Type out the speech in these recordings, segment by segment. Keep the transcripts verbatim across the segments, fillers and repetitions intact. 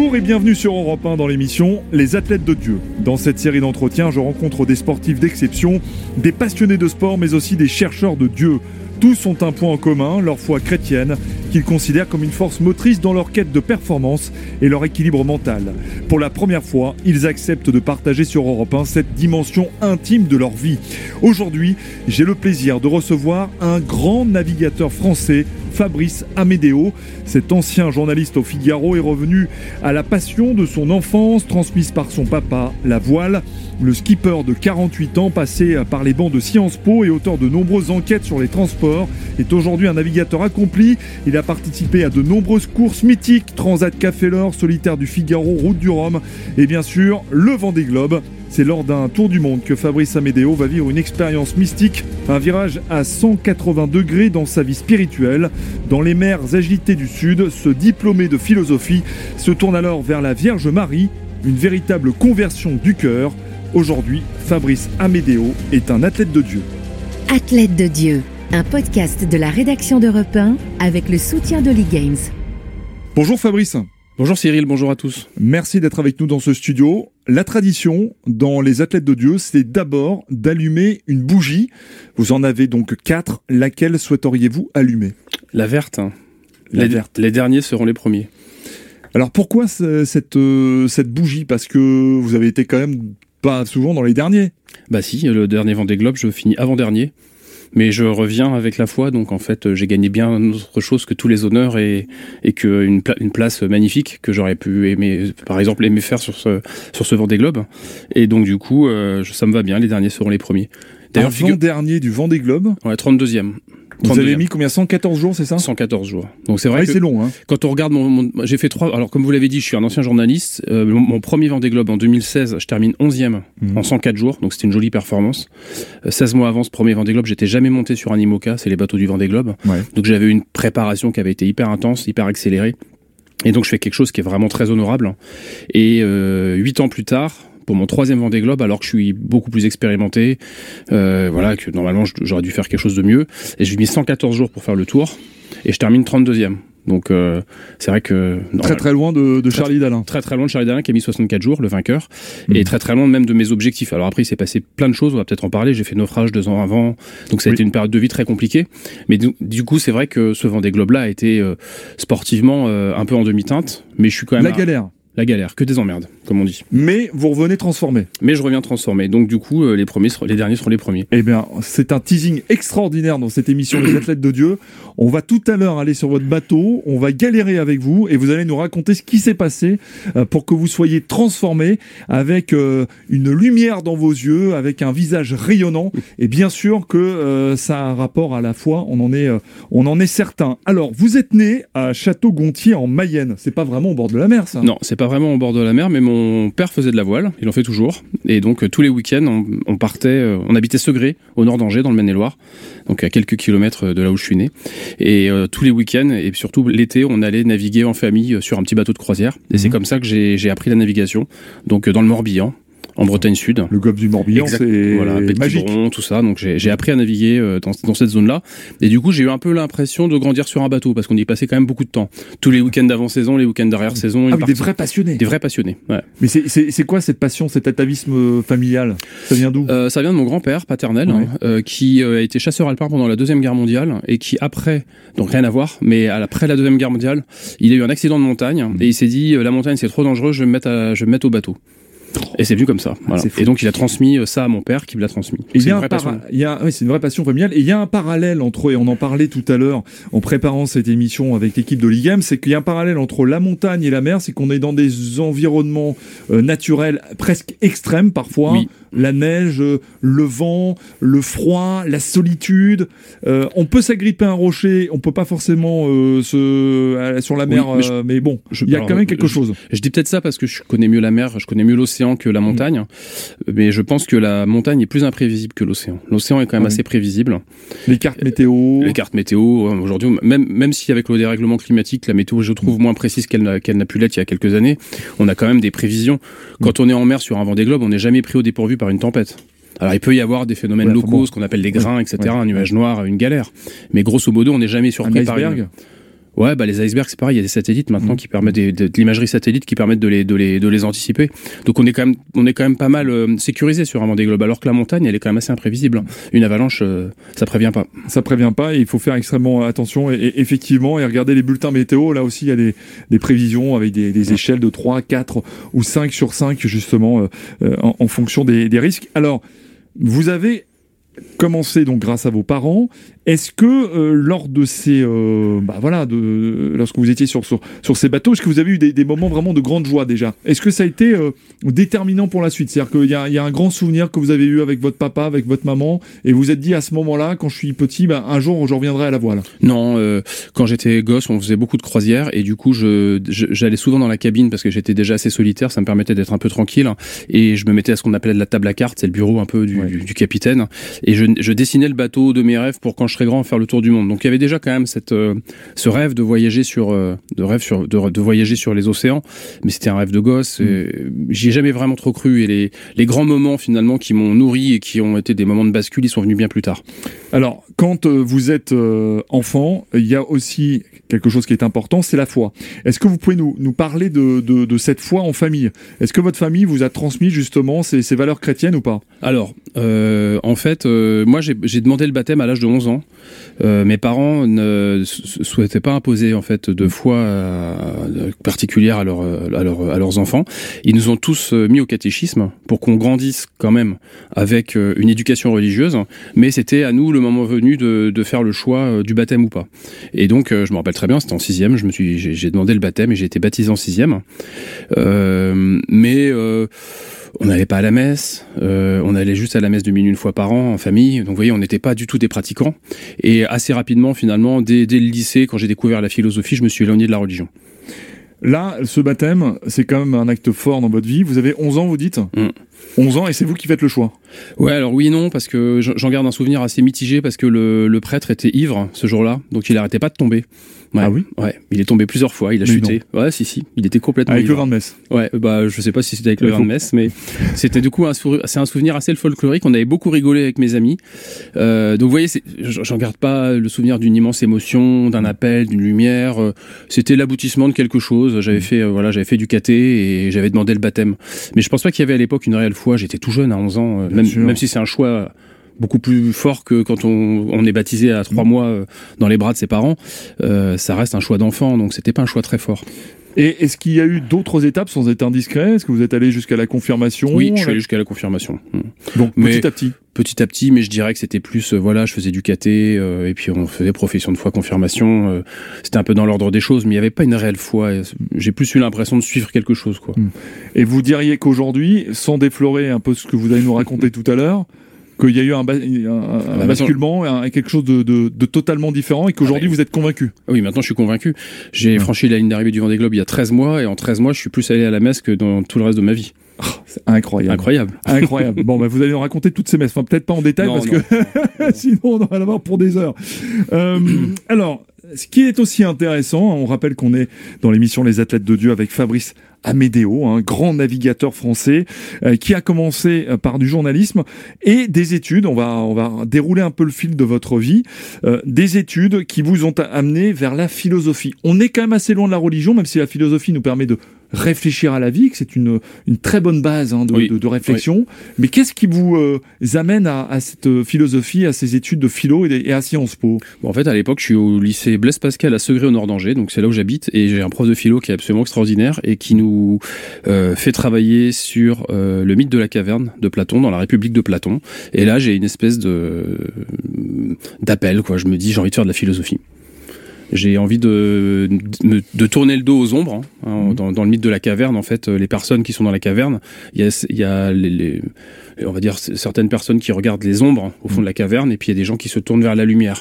Bonjour et bienvenue sur Europe un dans l'émission Les Athlètes de Dieu. Dans cette série d'entretiens, je rencontre des sportifs d'exception, des passionnés de sport, mais aussi des chercheurs de Dieu. Tous ont un point en commun, leur foi chrétienne, qu'ils considèrent comme une force motrice dans leur quête de performance et leur équilibre mental. Pour la première fois, ils acceptent de partager sur Europe un cette dimension intime de leur vie. Aujourd'hui, j'ai le plaisir de recevoir un grand navigateur français, Fabrice Amedeo. Cet ancien journaliste au Figaro est revenu à la passion de son enfance, transmise par son papa, la voile. Le skipper de quarante-huit ans, passé par les bancs de Sciences Po et auteur de nombreuses enquêtes sur les transports, est aujourd'hui un navigateur accompli. Il a participé à de nombreuses courses mythiques, Transat Café L'Or, Solitaire du Figaro, Route du Rhum et bien sûr le Vendée Globe. C'est lors d'un tour du monde que Fabrice Amedeo va vivre une expérience mystique, un virage à cent quatre-vingts degrés dans sa vie spirituelle. Dans les mers agitées du Sud, ce diplômé de philosophie se tourne alors vers la Vierge Marie, une véritable conversion du cœur. Aujourd'hui, Fabrice Amedeo est un athlète de Dieu. Athlète de Dieu, un podcast de la rédaction d'Europe un avec le soutien d'Holy Games. Bonjour Fabrice. Bonjour Cyril, bonjour à tous. Merci d'être avec nous dans ce studio. La tradition dans les Athlètes de Dieu, c'est d'abord d'allumer une bougie. Vous en avez donc quatre. Laquelle souhaiteriez-vous allumer ? La verte. La les, verte. Les derniers seront les premiers. Alors pourquoi cette, euh, cette bougie ? Parce que vous avez été quand même pas souvent dans les derniers. Bah si, le dernier Vendée Globe, je finis avant-dernier. Mais je reviens avec la foi, donc en fait, j'ai gagné bien autre chose que tous les honneurs et, et qu'une pla- une place magnifique que j'aurais pu aimer, par exemple, aimer faire sur ce, sur ce Vendée Globe. Et donc, du coup, euh, ça me va bien, les derniers seront les premiers. D'ailleurs, avant-dernier figure... du Vendée Globe. Ouais, trente-deuxième. Vous avez mis combien ? cent quatorze jours, c'est ça ? cent quatorze jours. Donc c'est vrai ouais, que c'est long, hein. Quand on regarde mon, mon j'ai fait trois. Alors comme vous l'avez dit, je suis un ancien journaliste. Euh, mon, mon premier Vendée Globe en deux mille seize, je termine onzième mmh. en cent quatre jours. Donc c'était une jolie performance. Euh, seize mois avant ce premier Vendée Globe, j'étais jamais monté sur un IMOCA, c'est les bateaux du Vendée Globe. Ouais. Donc j'avais une préparation qui avait été hyper intense, hyper accélérée. Et donc je fais quelque chose qui est vraiment très honorable. Et euh, huit ans plus tard, pour mon troisième Vendée Globe, alors que je suis beaucoup plus expérimenté, euh, voilà, que normalement j'aurais dû faire quelque chose de mieux. Et j'ai mis cent quatorze jours pour faire le tour, et je termine trente-deuxième. Donc euh, c'est vrai que... Non, très très loin de, de Charlie Dalin. Très très loin de Charlie Dalin qui a mis soixante-quatre jours, le vainqueur, mmh. et très très loin même de mes objectifs. Alors après il s'est passé plein de choses, on va peut-être en parler, j'ai fait naufrage deux ans avant, donc ça a oui. été une période de vie très compliquée. Mais du, du coup c'est vrai que ce Vendée Globe là a été euh, sportivement euh, un peu en demi-teinte, mais je suis quand même... La à... galère La galère, que des emmerdes, comme on dit. Mais vous revenez transformé. Mais je reviens transformé. Donc du coup, euh, les premiers, les derniers seront les premiers. Eh bien, c'est un teasing extraordinaire dans cette émission Les Athlètes de Dieu. On va tout à l'heure aller sur votre bateau, on va galérer avec vous et vous allez nous raconter ce qui s'est passé euh, pour que vous soyez transformé avec euh, une lumière dans vos yeux, avec un visage rayonnant. Et bien sûr que euh, ça a un rapport à la foi, on en est, euh, on en est certain. Alors, vous êtes né à Château-Gontier en Mayenne. C'est pas vraiment au bord de la mer, ça ? Non, c'est pas vraiment au bord de la mer, mais mon père faisait de la voile, il en fait toujours, et donc euh, tous les week-ends on, on partait, euh, on habitait Segré, au nord d'Angers, dans le Maine-et-Loire, donc à quelques kilomètres de là où je suis né, et euh, tous les week-ends, et surtout l'été, on allait naviguer en famille euh, sur un petit bateau de croisière, et mmh. c'est comme ça que j'ai, j'ai appris la navigation, donc euh, dans le Morbihan, en Bretagne Sud. Le golfe du Morbihan, exact. C'est voilà, magique. Bron, tout ça. Donc j'ai, j'ai appris à naviguer euh, dans, dans cette zone-là. Et du coup, j'ai eu un peu l'impression de grandir sur un bateau parce qu'on y passait quand même beaucoup de temps. Tous les week-ends d'avant-saison, les week-ends d'arrière-saison. Ah oui, des vrais passionnés. Des vrais passionnés, ouais. Mais c'est, c'est, c'est quoi cette passion, cet atavisme familial ? Ça vient d'où ? euh, Ça vient de mon grand-père paternel, ouais. hein, euh, qui euh, a été chasseur alpin pendant la Deuxième Guerre mondiale et qui après, donc rien à voir, mais après la Deuxième Guerre mondiale, il a eu un accident de montagne mmh. et il s'est dit euh, la montagne c'est trop dangereux, je vais me mettre, à, je vais me mettre au bateau. Et c'est venu comme ça. Voilà. Et donc il a transmis ça à mon père, qui me l'a transmis. Il y a un para... il y a... oui, c'est une vraie passion familiale. Et il y a un parallèle entre, et on en parlait tout à l'heure en préparant cette émission avec l'équipe d'Holy Games, c'est qu'il y a un parallèle entre la montagne et la mer, c'est qu'on est dans des environnements euh, naturels presque extrêmes parfois. Oui. La neige, le vent, le froid, la solitude. Euh, on peut s'agripper à un rocher, on peut pas forcément euh, se euh, sur la mer, oui, mais, je, euh, mais bon, il y a alors, quand même quelque je, chose. Je, je dis peut-être ça parce que je connais mieux la mer, je connais mieux l'océan que la montagne, mmh. mais je pense que la montagne est plus imprévisible que l'océan. L'océan est quand même oui. assez prévisible. Les cartes météo. Les cartes météo, aujourd'hui, même même si avec le dérèglement climatique, la météo, je trouve moins précise qu'elle n'a, qu'elle n'a pu l'être il y a quelques années, on a quand même des prévisions. Quand mmh. on est en mer sur un Vendée Globe, on n'est jamais pris au dépourvu par une tempête. Alors il peut y avoir des phénomènes ouais, locaux, bon. ce qu'on appelle les grains, ouais, et cetera, ouais, un nuage ouais. noir, une galère. Mais grosso modo, on n'est jamais surpris un par iceberg. une... Ouais, bah les icebergs, c'est pareil, il y a des satellites maintenant mmh. qui permettent de, de, de l'imagerie satellite qui permettent de les, de les, de les anticiper. Donc on est quand même, on est quand même pas mal euh, sécurisé sur un Vendée Globe, alors que la montagne, elle est quand même assez imprévisible. Une avalanche, euh, ça prévient pas. Ça prévient pas et il faut faire extrêmement attention. Et, et effectivement, et regarder les bulletins météo, là aussi il y a des, des prévisions avec des, des échelles de trois, quatre ou cinq sur cinq justement euh, euh, en, en fonction des, des risques. Alors, vous avez commencé donc grâce à vos parents. Est-ce que euh, lors de ces, euh, bah voilà, de, lorsque vous étiez sur, sur, sur ces bateaux, est-ce que vous avez eu des, des moments vraiment de grande joie déjà ? Est-ce que ça a été euh, déterminant pour la suite ? C'est-à-dire qu'il y a, il y a un grand souvenir que vous avez eu avec votre papa, avec votre maman, et vous vous êtes dit à ce moment-là, quand je suis petit, bah, un jour je reviendrai à la voile. Non, euh, quand j'étais gosse, on faisait beaucoup de croisières, et du coup, je, je, j'allais souvent dans la cabine parce que j'étais déjà assez solitaire, ça me permettait d'être un peu tranquille, et je me mettais à ce qu'on appelait de la table à cartes, c'est le bureau un peu du, ouais. du, du capitaine, et je, je dessinais le bateau de mes rêves pour quand je serais grand faire le tour du monde. Donc il y avait déjà quand même cette, euh, ce rêve de voyager sur, euh, de rêve sur, de, de voyager sur les océans, mais c'était un rêve de gosse. Mmh. Et j'y ai jamais vraiment trop cru. Et les, les grands moments finalement qui m'ont nourri et qui ont été des moments de bascule, ils sont venus bien plus tard. Alors quand euh, vous êtes euh, enfant, il y a aussi quelque chose qui est important, c'est la foi. Est-ce que vous pouvez nous, nous parler de, de, de cette foi en famille ? Est-ce que votre famille vous a transmis justement ces, ces valeurs chrétiennes ou pas ? Alors, euh, en fait, euh, moi j'ai, j'ai demandé le baptême à l'âge de onze ans. Euh, mes parents ne souhaitaient pas imposer en fait de foi à, à, particulière à, leur, à, leur, à leurs enfants. Ils nous ont tous mis au catéchisme pour qu'on grandisse quand même avec une éducation religieuse, mais c'était à nous le moment venu de, de faire le choix du baptême ou pas. Et donc, je me rappelle très bien, c'était en sixième, je me suis, j'ai, j'ai demandé le baptême et j'ai été baptisé en sixième. Euh, mais euh, on n'allait pas à la messe, euh, on allait juste à la messe de minuit une fois par an en famille. Donc vous voyez, on n'était pas du tout des pratiquants. Et assez rapidement, finalement, dès, dès le lycée, quand j'ai découvert la philosophie, je me suis éloigné de la religion. Là, ce baptême, c'est quand même un acte fort dans votre vie. Vous avez onze ans, vous dites ? mmh. onze ans, et c'est vous qui faites le choix ? Ouais, alors oui et non, parce que j'en garde un souvenir assez mitigé, parce que le, le prêtre était ivre ce jour-là, donc il n'arrêtait pas de tomber. Ouais, ah oui ? Ouais, il est tombé plusieurs fois, il a mais chuté. Non. Ouais, si, si, il était complètement avec ivre. le vin de messe. Ouais, bah je sais pas si c'était avec le vin de messe, mais c'était du coup un, sou... c'est un souvenir assez folklorique. On avait beaucoup rigolé avec mes amis. Euh, donc vous voyez, c'est... j'en garde pas le souvenir d'une immense émotion, d'un appel, d'une lumière. C'était l'aboutissement de quelque chose. J'avais fait, euh, voilà, j'avais fait du caté et j'avais demandé le baptême. Mais je pense pas qu'il y avait à l'époque une réelle foi. J'étais tout jeune à onze ans, euh, même, même si c'est un choix beaucoup plus fort que quand on, on est baptisé à trois mmh. mois euh, dans les bras de ses parents, euh, ça reste un choix d'enfant, donc c'était pas un choix très fort. Et est-ce qu'il y a eu d'autres étapes sans être indiscret ? Est-ce que vous êtes allé jusqu'à la confirmation ? Oui, je suis allé jusqu'à la confirmation. Donc mais, petit à petit Petit à petit, mais je dirais que c'était plus, euh, voilà, je faisais du caté, euh, et puis on faisait profession de foi, confirmation, euh, c'était un peu dans l'ordre des choses, mais il n'y avait pas une réelle foi. J'ai plus eu l'impression de suivre quelque chose, quoi. Et vous diriez qu'aujourd'hui, sans déflorer un peu ce que vous allez nous raconter tout à l'heure, qu'il y a eu un, ba- un, un, un basculement, un, quelque chose de, de, de totalement différent et qu'aujourd'hui ah, vous êtes convaincu. Oui, maintenant je suis convaincu. J'ai ouais. franchi la ligne d'arrivée du Vendée Globe il y a treize mois et en treize mois je suis plus allé à la messe que dans tout le reste de ma vie. Oh, c'est incroyable. Incroyable. Incroyable. Bon, bah, vous allez nous raconter toutes ces messes. Enfin, peut-être pas en détail non, parce non, que non. sinon on va l'avoir pour des heures. Euh, alors, ce qui est aussi intéressant, on rappelle qu'on est dans l'émission Les Athlètes de Dieu avec Fabrice Amédéo, un grand navigateur français euh, qui a commencé euh, par du journalisme et des études. On va, on va dérouler un peu le fil de votre vie. Euh, des études qui vous ont amené vers la philosophie. On est quand même assez loin de la religion, même si la philosophie nous permet de réfléchir à la vie, que c'est une, une très bonne base hein, de, oui. de, de réflexion. Oui. Mais qu'est-ce qui vous euh, amène à, à cette philosophie, à ces études de philo et, et à Sciences Po ? Bon, en fait, à l'époque, je suis au lycée Blaise Pascal à Segré au nord d'Angers, donc c'est là où j'habite, et j'ai un prof de philo qui est absolument extraordinaire et qui nous euh, fait travailler sur euh, le mythe de la caverne de Platon, dans la République de Platon. Et là, j'ai une espèce de d'appel, quoi. Je me dis, j'ai envie de faire de la philosophie. J'ai envie de, de, de tourner le dos aux ombres. Hein. Mmh. Dans, dans le mythe de la caverne, en fait, les personnes qui sont dans la caverne, il y a, il y a les, les, on va dire certaines personnes qui regardent les ombres au fond de la caverne, et puis il y a des gens qui se tournent vers la lumière.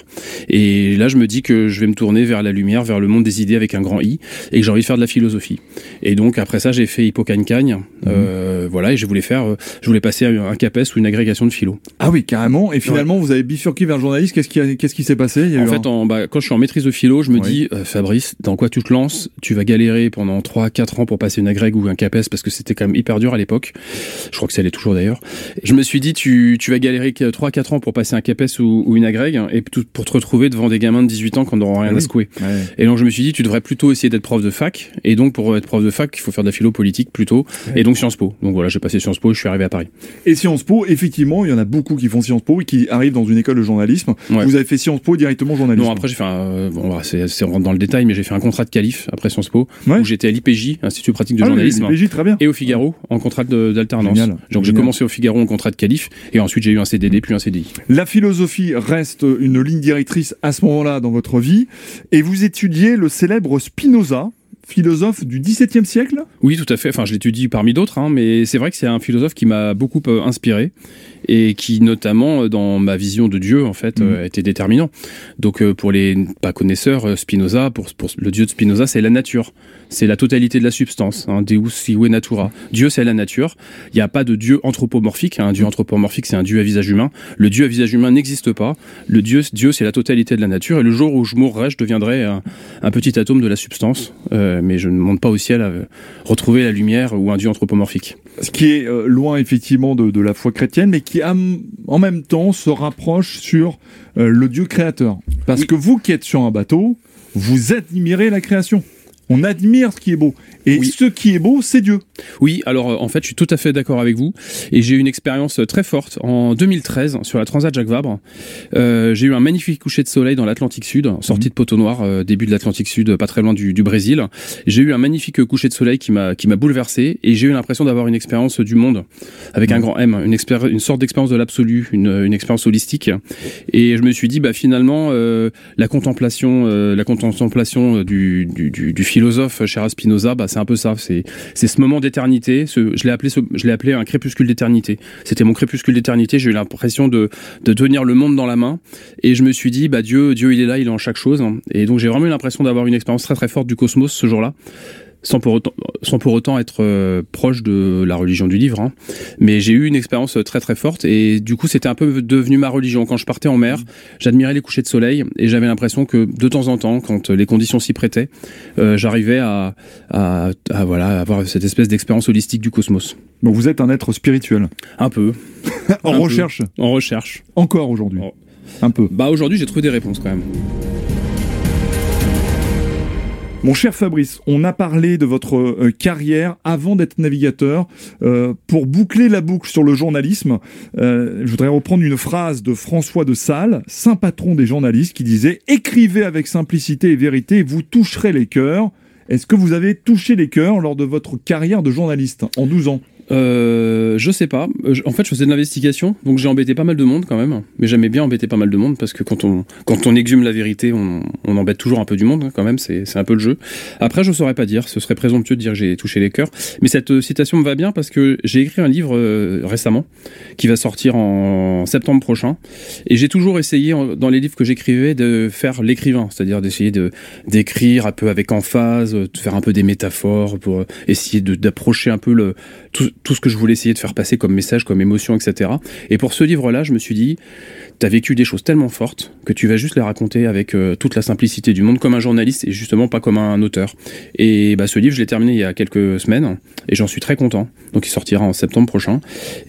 Et là, je me dis que je vais me tourner vers la lumière, vers le monde des idées avec un grand I, et que j'ai envie de faire de la philosophie. Et donc après ça, j'ai fait Hippocagne-Cagne. Mmh. Euh, voilà, et je voulais faire, je voulais passer à un CAPES ou une agrégation de philo. Ah oui, carrément. Et finalement, ouais. vous avez bifurqué vers le journalisme. Qu'est-ce qui, a, qu'est-ce qui s'est passé ? Il y a En eu fait, un... en, bah, quand je suis en maîtrise de philo, je me oui. dis, euh, Fabrice, dans quoi tu te lances ? Tu vas galérer pendant trois quatre ans pour passer une agrég ou un CAPES, parce que c'était quand même hyper dur à l'époque. Je crois que ça l'est toujours d'ailleurs. Je me suis dit, tu, tu vas galérer trois à quatre ans pour passer un CAPES ou, ou une agrég, et pour te retrouver devant des gamins de dix-huit ans qui n'auront rien oui. à secouer. Ouais. Et donc je me suis dit, tu devrais plutôt essayer d'être prof de fac, et donc pour être prof de fac, il faut faire de la philo politique plutôt, ouais. et donc Sciences Po. Donc voilà, j'ai passé Sciences Po, je suis arrivé à Paris. Et Sciences Po, effectivement, il y en a beaucoup qui font Sciences Po et qui arrivent dans une école de journalisme. Ouais. Vous avez fait Sciences Po directement journalisme? Non, après j'ai fait un, euh, bon, c'est, c'est, on rentre dans le détail, mais j'ai fait un contrat de qualif après Sciences Po, ouais. où j'étais à l'I P J, Institut pratique de ah, journalisme, l'I P J, très bien. Et au Figaro, en contrat de, d'alternance. Génial. Donc Génial. j'ai commencé au Figaro en contrat de qualif, et ensuite j'ai eu un C D D, puis un C D I. La philosophie reste une ligne directrice à ce moment-là dans votre vie, et vous étudiez le célèbre Spinoza, philosophe du dix-septième siècle? Oui, tout à fait. Enfin, je l'étudie parmi d'autres, hein, mais c'est vrai que c'est un philosophe qui m'a beaucoup euh, inspiré et qui, notamment, dans ma vision de Dieu, en fait, mmh. euh, était déterminant. Donc, euh, pour les pas connaisseurs, Spinoza, pour, pour le Dieu de Spinoza, c'est la nature. C'est la totalité de la substance. Hein, Deus sive natura. Dieu, c'est la nature. Il n'y a pas de Dieu anthropomorphique. Hein. Un Dieu anthropomorphique, c'est un Dieu à visage humain. Le Dieu à visage humain n'existe pas. Le Dieu, Dieu, c'est la totalité de la nature. Et le jour où je mourrai, je deviendrai un, un petit atome de la substance. Euh, mais je ne monte pas au ciel à retrouver la lumière ou un Dieu anthropomorphique. Ce qui est euh, loin effectivement de, de la foi chrétienne, mais qui a, en même temps se rapproche sur euh, le Dieu créateur. Parce oui. que vous qui êtes sur un bateau, vous admirez la création. On admire ce qui est beau. Et oui. ce qui est beau, c'est Dieu. Oui, alors en fait, je suis tout à fait d'accord avec vous. Et j'ai eu une expérience très forte. En deux mille treize, sur la Transat Jacques Vabre, euh, j'ai eu un magnifique coucher de soleil dans l'Atlantique Sud, sortie mmh. de Poteau-Noir, euh, début de l'Atlantique Sud, pas très loin du, du Brésil. J'ai eu un magnifique coucher de soleil qui m'a, qui m'a bouleversé. Et j'ai eu l'impression d'avoir une expérience du monde, avec mmh. un grand M, une, expéri- une sorte d'expérience de l'absolu, une, une expérience holistique. Et je me suis dit, bah finalement, euh, la contemplation, euh, la contemplation du, du, du, du philosophe cher Spinoza, bah c'est un peu ça. C'est, c'est ce moment d'éternité. Ce, je l'ai appelé, ce, je l'ai appelé un crépuscule d'éternité. C'était mon crépuscule d'éternité. J'ai eu l'impression de, de tenir le monde dans la main. Et je me suis dit, bah Dieu, Dieu, il est là, il est en chaque chose. Et donc j'ai vraiment eu l'impression d'avoir une expérience très très forte du cosmos ce jour-là. Sans pour autant, sans pour autant être euh, proche de la religion du livre, hein. Mais j'ai eu une expérience très très forte et du coup c'était un peu devenu ma religion. Quand je partais en mer, j'admirais les couchers de soleil et j'avais l'impression que de temps en temps, quand les conditions s'y prêtaient, euh, j'arrivais à, à, à voilà, avoir cette espèce d'expérience holistique du cosmos. Bon, vous êtes un être spirituel. Un peu. en un recherche. Peu. En recherche. Encore aujourd'hui. Oh. Un peu. Bah aujourd'hui j'ai trouvé des réponses quand même. Mon cher Fabrice, on a parlé de votre euh, carrière avant d'être navigateur. Euh, pour boucler la boucle sur le journalisme, euh, je voudrais reprendre une phrase de François de Sales, saint patron des journalistes, qui disait « Écrivez avec simplicité et vérité, vous toucherez les cœurs ». Est-ce que vous avez touché les cœurs lors de votre carrière de journaliste en douze ans ? Euh, je sais pas. En fait, je faisais de l'investigation, donc j'ai embêté pas mal de monde quand même. Mais j'aimais bien embêter pas mal de monde parce que quand on quand on exhume la vérité, on, on embête toujours un peu du monde hein, quand même. C'est c'est un peu le jeu. Après, je saurais pas dire. Ce serait présomptueux de dire que j'ai touché les cœurs. Mais cette euh, citation me va bien parce que j'ai écrit un livre euh, récemment qui va sortir en septembre prochain. Et j'ai toujours essayé dans les livres que j'écrivais de faire l'écrivain, c'est-à-dire d'essayer de d'écrire un peu avec emphase, de faire un peu des métaphores pour essayer de d'approcher un peu le tout, tout ce que je voulais essayer de faire passer comme message, comme émotion, et cetera. Et pour ce livre-là, je me suis dit, t'as vécu des choses tellement fortes que tu vas juste les raconter avec euh, toute la simplicité du monde, comme un journaliste et justement pas comme un auteur. Et bah, ce livre, je l'ai terminé il y a quelques semaines et j'en suis très content. Donc il sortira en septembre prochain.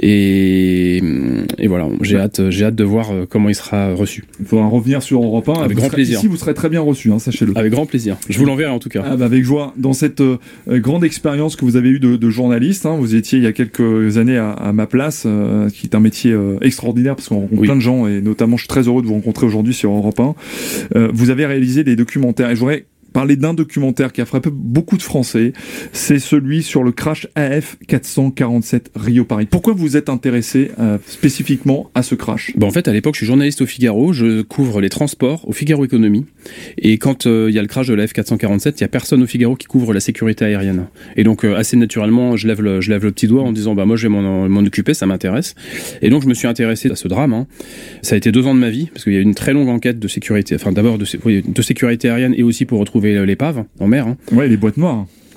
Et, et voilà, j'ai hâte, j'ai hâte de voir comment il sera reçu. Il faudra revenir sur Europe un. Avec vous grand serez, plaisir. Ici, vous serez très bien reçu, hein, sachez-le. Avec grand plaisir. Je vous l'enverrai en tout cas. Ah bah avec joie. Dans cette euh, grande expérience que vous avez eue de, de journaliste, hein, vous étiez il y a quelques années à, à ma place, euh, qui est un métier euh, extraordinaire parce qu'on rencontre oui. plein de gens et notamment je suis très heureux de vous rencontrer aujourd'hui sur Europe un. Euh, vous avez réalisé des documentaires et je voudrais parler d'un documentaire qui a frappé beaucoup de Français, c'est celui sur le crash A F quatre cent quarante-sept Rio-Paris. Pourquoi vous êtes intéressé euh, spécifiquement à ce crash ? Bon, en fait, à l'époque, je suis journaliste au Figaro, je couvre les transports au Figaro Économie, et quand il euh, y a le crash de la F quatre cent quarante-sept, il n'y a personne au Figaro qui couvre la sécurité aérienne. Et donc, euh, assez naturellement, je lève, le, je lève le petit doigt en disant, bah moi, je vais m'en, m'en occuper, ça m'intéresse. Et donc, je me suis intéressé à ce drame. Hein. Ça a été deux ans de ma vie, parce qu'il y a eu une très longue enquête de sécurité, enfin d'abord de, oui, de sécurité aérienne et aussi pour retrouver l'épave en mer. Hein. Ouais, les boîtes noires.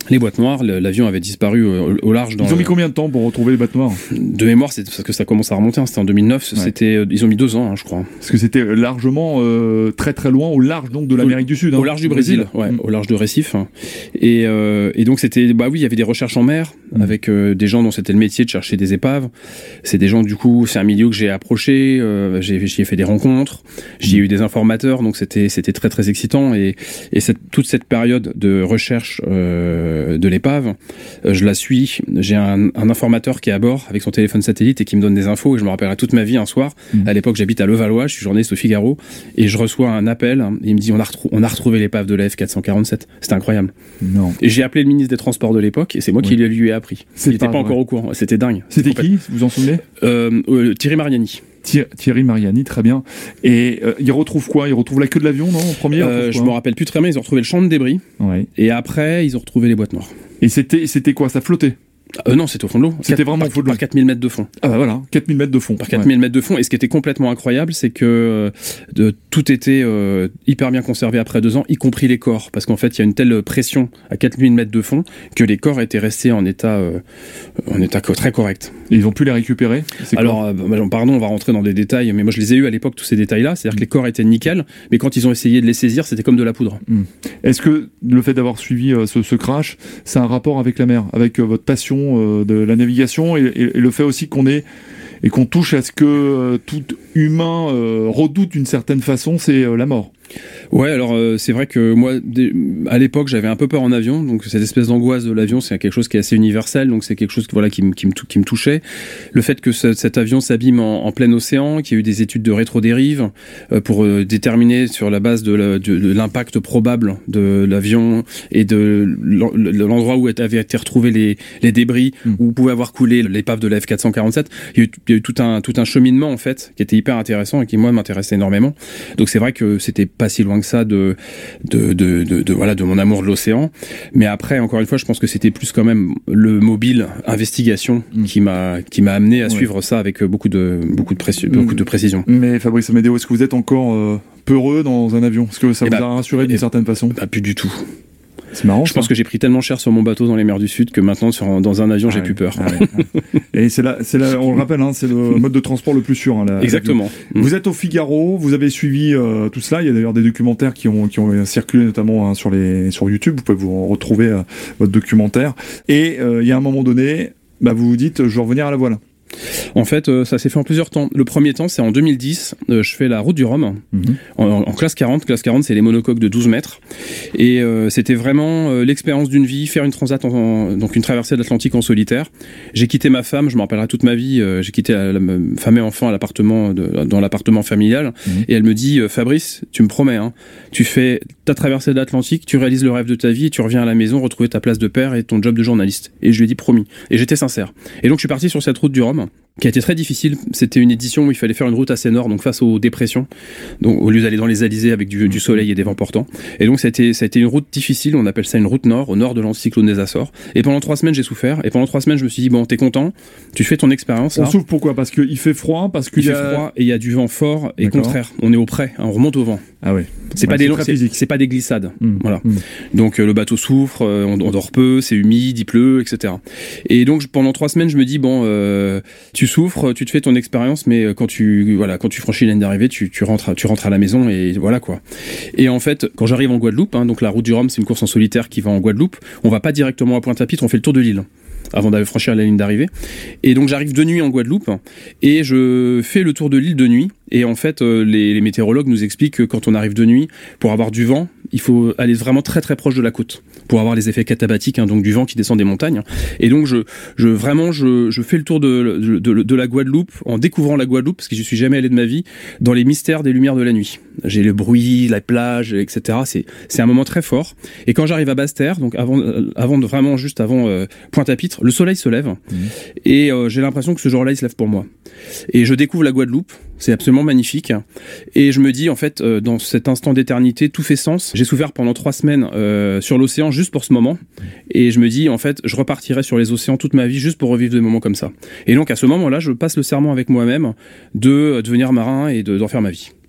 Les boîtes noires, l'avion avait disparu au, au large. Dans ils ont mis le... combien de temps pour retrouver les boîtes noires? De mémoire, c'est parce que ça commence à remonter, hein, c'était en deux mille neuf, ouais. c'était, ils ont mis deux ans, hein, je crois. Parce que c'était largement euh, très très loin, au large donc de l'Amérique du Sud. Hein, au large du Brésil, Brésil. Ouais, mmh. au large de Recife. Et, euh, et donc c'était, bah oui, il y avait des recherches en mer, mmh. avec euh, des gens dont c'était le métier de chercher des épaves. C'est des gens, du coup, c'est un milieu que j'ai approché, euh, j'ai, j'y ai fait des rencontres, j'y ai eu des informateurs, donc c'était, c'était très très excitant. Et, et cette, toute cette période de recherche euh, de l'épave, euh, je la suis. J'ai un, un informateur qui est à bord avec son téléphone satellite et qui me donne des infos, et je me rappellerai toute ma vie un soir. Mmh. À l'époque, j'habite à Levallois, je suis journaliste au Figaro, et je reçois un appel, et il me dit on a, retrou- on a retrouvé l'épave de la F quatre cent quarante-sept. C'était incroyable. Non. Et j'ai appelé le ministre des Transports de l'époque, et c'est moi oui. qui lui ai appris. C'est il n'était pas, pas encore au courant. C'était dingue. C'était qui, vous vous en souvenez? euh, euh, Thierry Mariani. Thierry Mariani, très bien. Et euh, ils retrouvent quoi? Ils retrouvent la queue de l'avion, non, en premier? euh, Je me rappelle plus très bien. Ils ont retrouvé le champ de débris. Ouais. Et après, ils ont retrouvé les boîtes noires. Et c'était, c'était quoi? Ça flottait? Euh, non, c'était au fond de l'eau. C'était vraiment au fond de l'eau. Par quatre mille mètres de fond. Ah bah voilà, quatre mille mètres de fond. Par quatre mille ouais. mètres de fond. Et ce qui était complètement incroyable, c'est que euh, de, tout était euh, hyper bien conservé après deux ans, y compris les corps. Parce qu'en fait, il y a une telle pression à quatre mille mètres de fond que les corps étaient restés en état, euh, en état très correct. Et ils ont pu les récupérer? C'est Alors, euh, bah, pardon, on va rentrer dans des détails, mais moi je les ai eu à l'époque, tous ces détails-là. C'est-à-dire mmh. que les corps étaient nickel, mais quand ils ont essayé de les saisir, c'était comme de la poudre. Mmh. Est-ce que le fait d'avoir suivi euh, ce, ce crash, c'est un rapport avec la mer, avec euh, votre passion euh, de la navigation et, et, et le fait aussi qu'on est et qu'on touche à ce que euh, tout humain euh, redoute d'une certaine façon, c'est euh, la mort? Ouais, alors euh, c'est vrai que moi, à l'époque, j'avais un peu peur en avion, donc cette espèce d'angoisse de l'avion, c'est quelque chose qui est assez universel, donc c'est quelque chose voilà, qui, m- qui, m- qui me touchait. Le fait que ce, cet avion s'abîme en, en plein océan, qu'il y a eu des études de rétrodérive euh, pour euh, déterminer sur la base de, la, de, de l'impact probable de l'avion et de l'endroit où avaient été retrouvés les, les débris, mmh. où pouvait avoir coulé l'épave de la F quatre cent quarante-sept. Il y a eu, il y a eu tout, un, tout un cheminement en fait qui était hyper intéressant et qui moi m'intéressait énormément. Donc c'est vrai que c'était pas si loin que ça de de, de, de, de voilà de mon amour de l'océan, mais après encore une fois je pense que c'était plus quand même le mobile investigation mmh. qui m'a qui m'a amené à ouais. suivre ça avec beaucoup de beaucoup de, préci- mmh. beaucoup de précision. Mais Fabrice Amedeo, est-ce que vous êtes encore euh, peureux dans un avion? Est-ce que ça et vous bah, a rassuré d'une certaine façon? Bah, plus du tout. C'est marrant. Je ça. pense que j'ai pris tellement cher sur mon bateau dans les mers du Sud que maintenant sur, dans un avion ah j'ai ouais, plus peur. Ah ouais, ouais. Et c'est là, c'est là, on le rappelle, hein, c'est le mode de transport le plus sûr. Hein, la, Exactement. Mmh. Vous êtes au Figaro, vous avez suivi euh, tout cela. Il y a d'ailleurs des documentaires qui ont qui ont circulé notamment hein, sur les sur YouTube. Vous pouvez vous retrouver euh, votre documentaire. Et euh, il y a un moment donné, bah, vous vous dites, je veux revenir à la voile. En fait, euh, ça s'est fait en plusieurs temps. Le premier temps, c'est en deux mille dix. Euh, je fais la route du Rhum mmh. en, en classe quarante. Classe quarante, c'est les monocoques de douze mètres. Et euh, c'était vraiment euh, l'expérience d'une vie, faire une transat, en, en, donc une traversée de l'Atlantique en solitaire. J'ai quitté ma femme, je me rappellerai toute ma vie. Euh, j'ai quitté la, la, la femme et enfant à l'appartement, de, dans l'appartement familial. Mmh. Et elle me dit, euh, Fabrice, tu me promets, hein, tu fais ta traversée de l'Atlantique, tu réalises le rêve de ta vie, et tu reviens à la maison retrouver ta place de père et ton job de journaliste. Et je lui ai dit promis. Et j'étais sincère. Et donc je suis parti sur cette route du Rhum, qui a été très difficile. C'était une édition où il fallait faire une route assez nord, donc face aux dépressions, donc au lieu d'aller dans les alizés avec du, du soleil et des vents portants. Et donc ça a été, ça a été une route difficile, on appelle ça une route nord, au nord de l'anticyclone des Açores. Et pendant trois semaines j'ai souffert, et pendant trois semaines je me suis dit bon t'es content, tu fais ton expérience. On souffre pourquoi? Parce qu'il fait froid, parce qu'il il y a... fait froid et il y a du vent fort et D'accord. contraire. On est au près, hein, on remonte au vent. Ah ouais. C'est ouais, pas c'est des longs, c'est, c'est pas des glissades. Mmh. Voilà. Mmh. Donc euh, le bateau souffre, euh, on, on dort peu, c'est humide, il pleut, et cetera. Et donc pendant trois semaines je me dis bon euh, tu souffres, tu te fais ton expérience, mais quand tu voilà quand tu franchis la ligne d'arrivée, tu, tu rentres tu rentres à la maison et voilà quoi. Et en fait quand j'arrive en Guadeloupe, hein, donc la route du Rhum c'est une course en solitaire qui va en Guadeloupe, on va pas directement à Pointe-à-Pitre, on fait le tour de l'île avant d'aller franchir la ligne d'arrivée. Et donc j'arrive de nuit en Guadeloupe et je fais le tour de l'île de nuit. Et en fait, euh, les, les météorologues nous expliquent que quand on arrive de nuit, pour avoir du vent, il faut aller vraiment très très proche de la côte pour avoir les effets catabatiques, hein, donc du vent qui descend des montagnes. Et donc je, je vraiment je, je fais le tour de, de, de, de la Guadeloupe en découvrant la Guadeloupe parce que je suis jamais allé de ma vie dans les mystères des lumières de la nuit. J'ai le bruit, la plage, et cetera. C'est c'est un moment très fort. Et quand j'arrive à Basse-Terre, donc avant avant de vraiment juste avant euh, Pointe-à-Pitre, le soleil se lève mmh. et euh, j'ai l'impression que ce jour-là il se lève pour moi. Et je découvre la Guadeloupe. C'est absolument magnifique. Et je me dis, en fait, euh, dans cet instant d'éternité, tout fait sens. J'ai souffert pendant trois semaines euh, sur l'océan juste pour ce moment. Et je me dis, en fait, je repartirai sur les océans toute ma vie juste pour revivre des moments comme ça. Et donc, à ce moment-là, je passe le serment avec moi-même de devenir marin et de, d'en faire ma vie.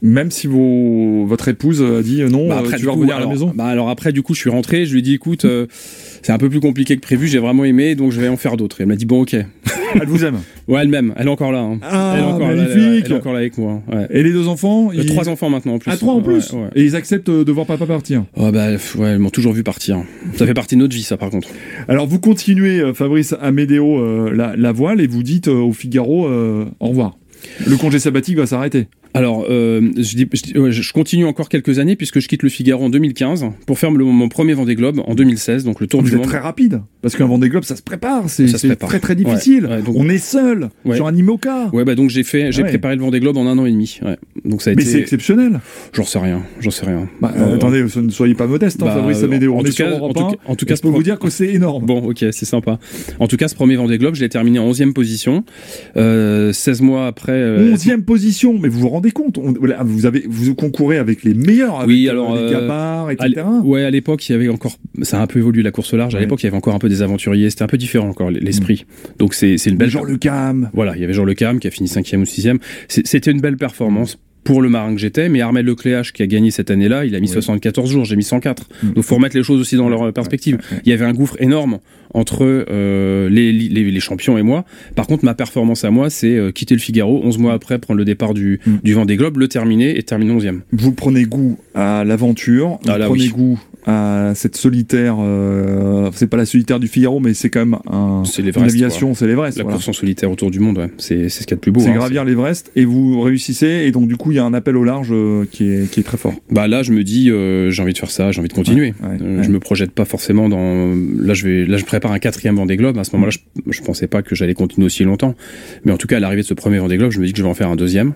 Même si vos, votre épouse a dit non, bah après, tu vas coup, revenir alors, à la maison. Bah alors après, du coup, je suis rentré, je lui ai dit, écoute, euh, c'est un peu plus compliqué que prévu, j'ai vraiment aimé, donc je vais en faire d'autres. Et elle m'a dit, bon, ok. Elle vous aime. Ouais, elle m'aime, elle est encore là. Hein. Ah, elle est encore magnifique. Là, elle, elle est encore là avec moi. Ouais. Et les deux enfants euh, ils... Trois enfants maintenant en plus. Ah, trois en plus. Ouais, ouais. Et ils acceptent de voir papa partir. Oh bah ouais, ils m'ont toujours vu partir. Ça fait partie de notre vie, ça, par contre. Alors vous continuez, Fabrice Amédéo, euh, la, la voile, et vous dites euh, au Figaro euh, au revoir. Le congé sabbatique va s'arrêter. Alors, euh, je, dis, je, je continue encore quelques années puisque je quitte le Figaro en deux mille quinze pour faire le, mon premier Vendée Globe en deux mille seize, donc le Tour vous du êtes monde. Très rapide, parce qu'un Vendée Globe ça se prépare, c'est, ça se c'est prépare. très très difficile. Ouais, ouais, donc, on est seul ouais. sur un IMOCA. Ouais, bah donc j'ai fait, j'ai ouais. préparé le Vendée Globe en un an et demi. Ouais. Donc ça a Mais été... c'est exceptionnel. J'en sais rien, j'en sais rien. Bah, euh, attendez, ne soyez pas modeste, hein, bah, Fabrice Amédéo. En, on en est tout cas, sur en tout, en tout cas, je peux vous dire que c'est énorme. Bon, ok, c'est sympa. En tout cas, ce premier Vendée Globe, je l'ai terminé en onzième position, euh, seize mois après. Euh, onzième position, mais vous vous rendez compte, on, vous avez, vous concourez avec les meilleurs, avec oui, alors, les Gabard, et cetera. À ouais, à l'époque, il y avait encore, ça a un peu évolué la course au large. À ouais. l'époque, il y avait encore un peu des aventuriers. C'était un peu différent encore l'esprit. Mmh. Donc c'est, c'est une belle. Jean Le Cam. Voilà, il y avait Jean Le Cam qui a fini cinquième ou sixième. C'était une belle performance. Pour le marin que j'étais, mais Armel Lecléache qui a gagné cette année-là, il a mis oui. soixante-quatorze jours, j'ai mis cent quatre. Mmh. Donc faut remettre les choses aussi dans leur perspective. Ouais, ouais, ouais. Il y avait un gouffre énorme entre euh, les, les, les champions et moi. Par contre, ma performance à moi, c'est euh, quitter le Figaro, onze mois après, prendre le départ du, mmh. du Vendée Globe, le terminer et terminer onzième. Vous prenez goût à l'aventure, vous ah, là, prenez oui. goût à cette solitaire, euh, c'est pas la solitaire du Figaro, mais c'est quand même un, c'est une aviation, c'est l'Everest. La voilà. course en solitaire autour du monde, ouais. c'est, c'est ce qu'il y a de plus beau. C'est hein, gravir c'est... l'Everest et vous réussissez, et donc du coup il y a un appel au large euh, qui, est, qui est très fort. Bah là je me dis, euh, j'ai envie de faire ça, j'ai envie de continuer. Ouais, ouais, euh, ouais. Je me projette pas forcément dans... Là je, vais... là, je prépare un quatrième Vendée Globe, à ce moment-là je, je pensais pas que j'allais continuer aussi longtemps, mais en tout cas à l'arrivée de ce premier Vendée Globe, je me dis que je vais en faire un deuxième.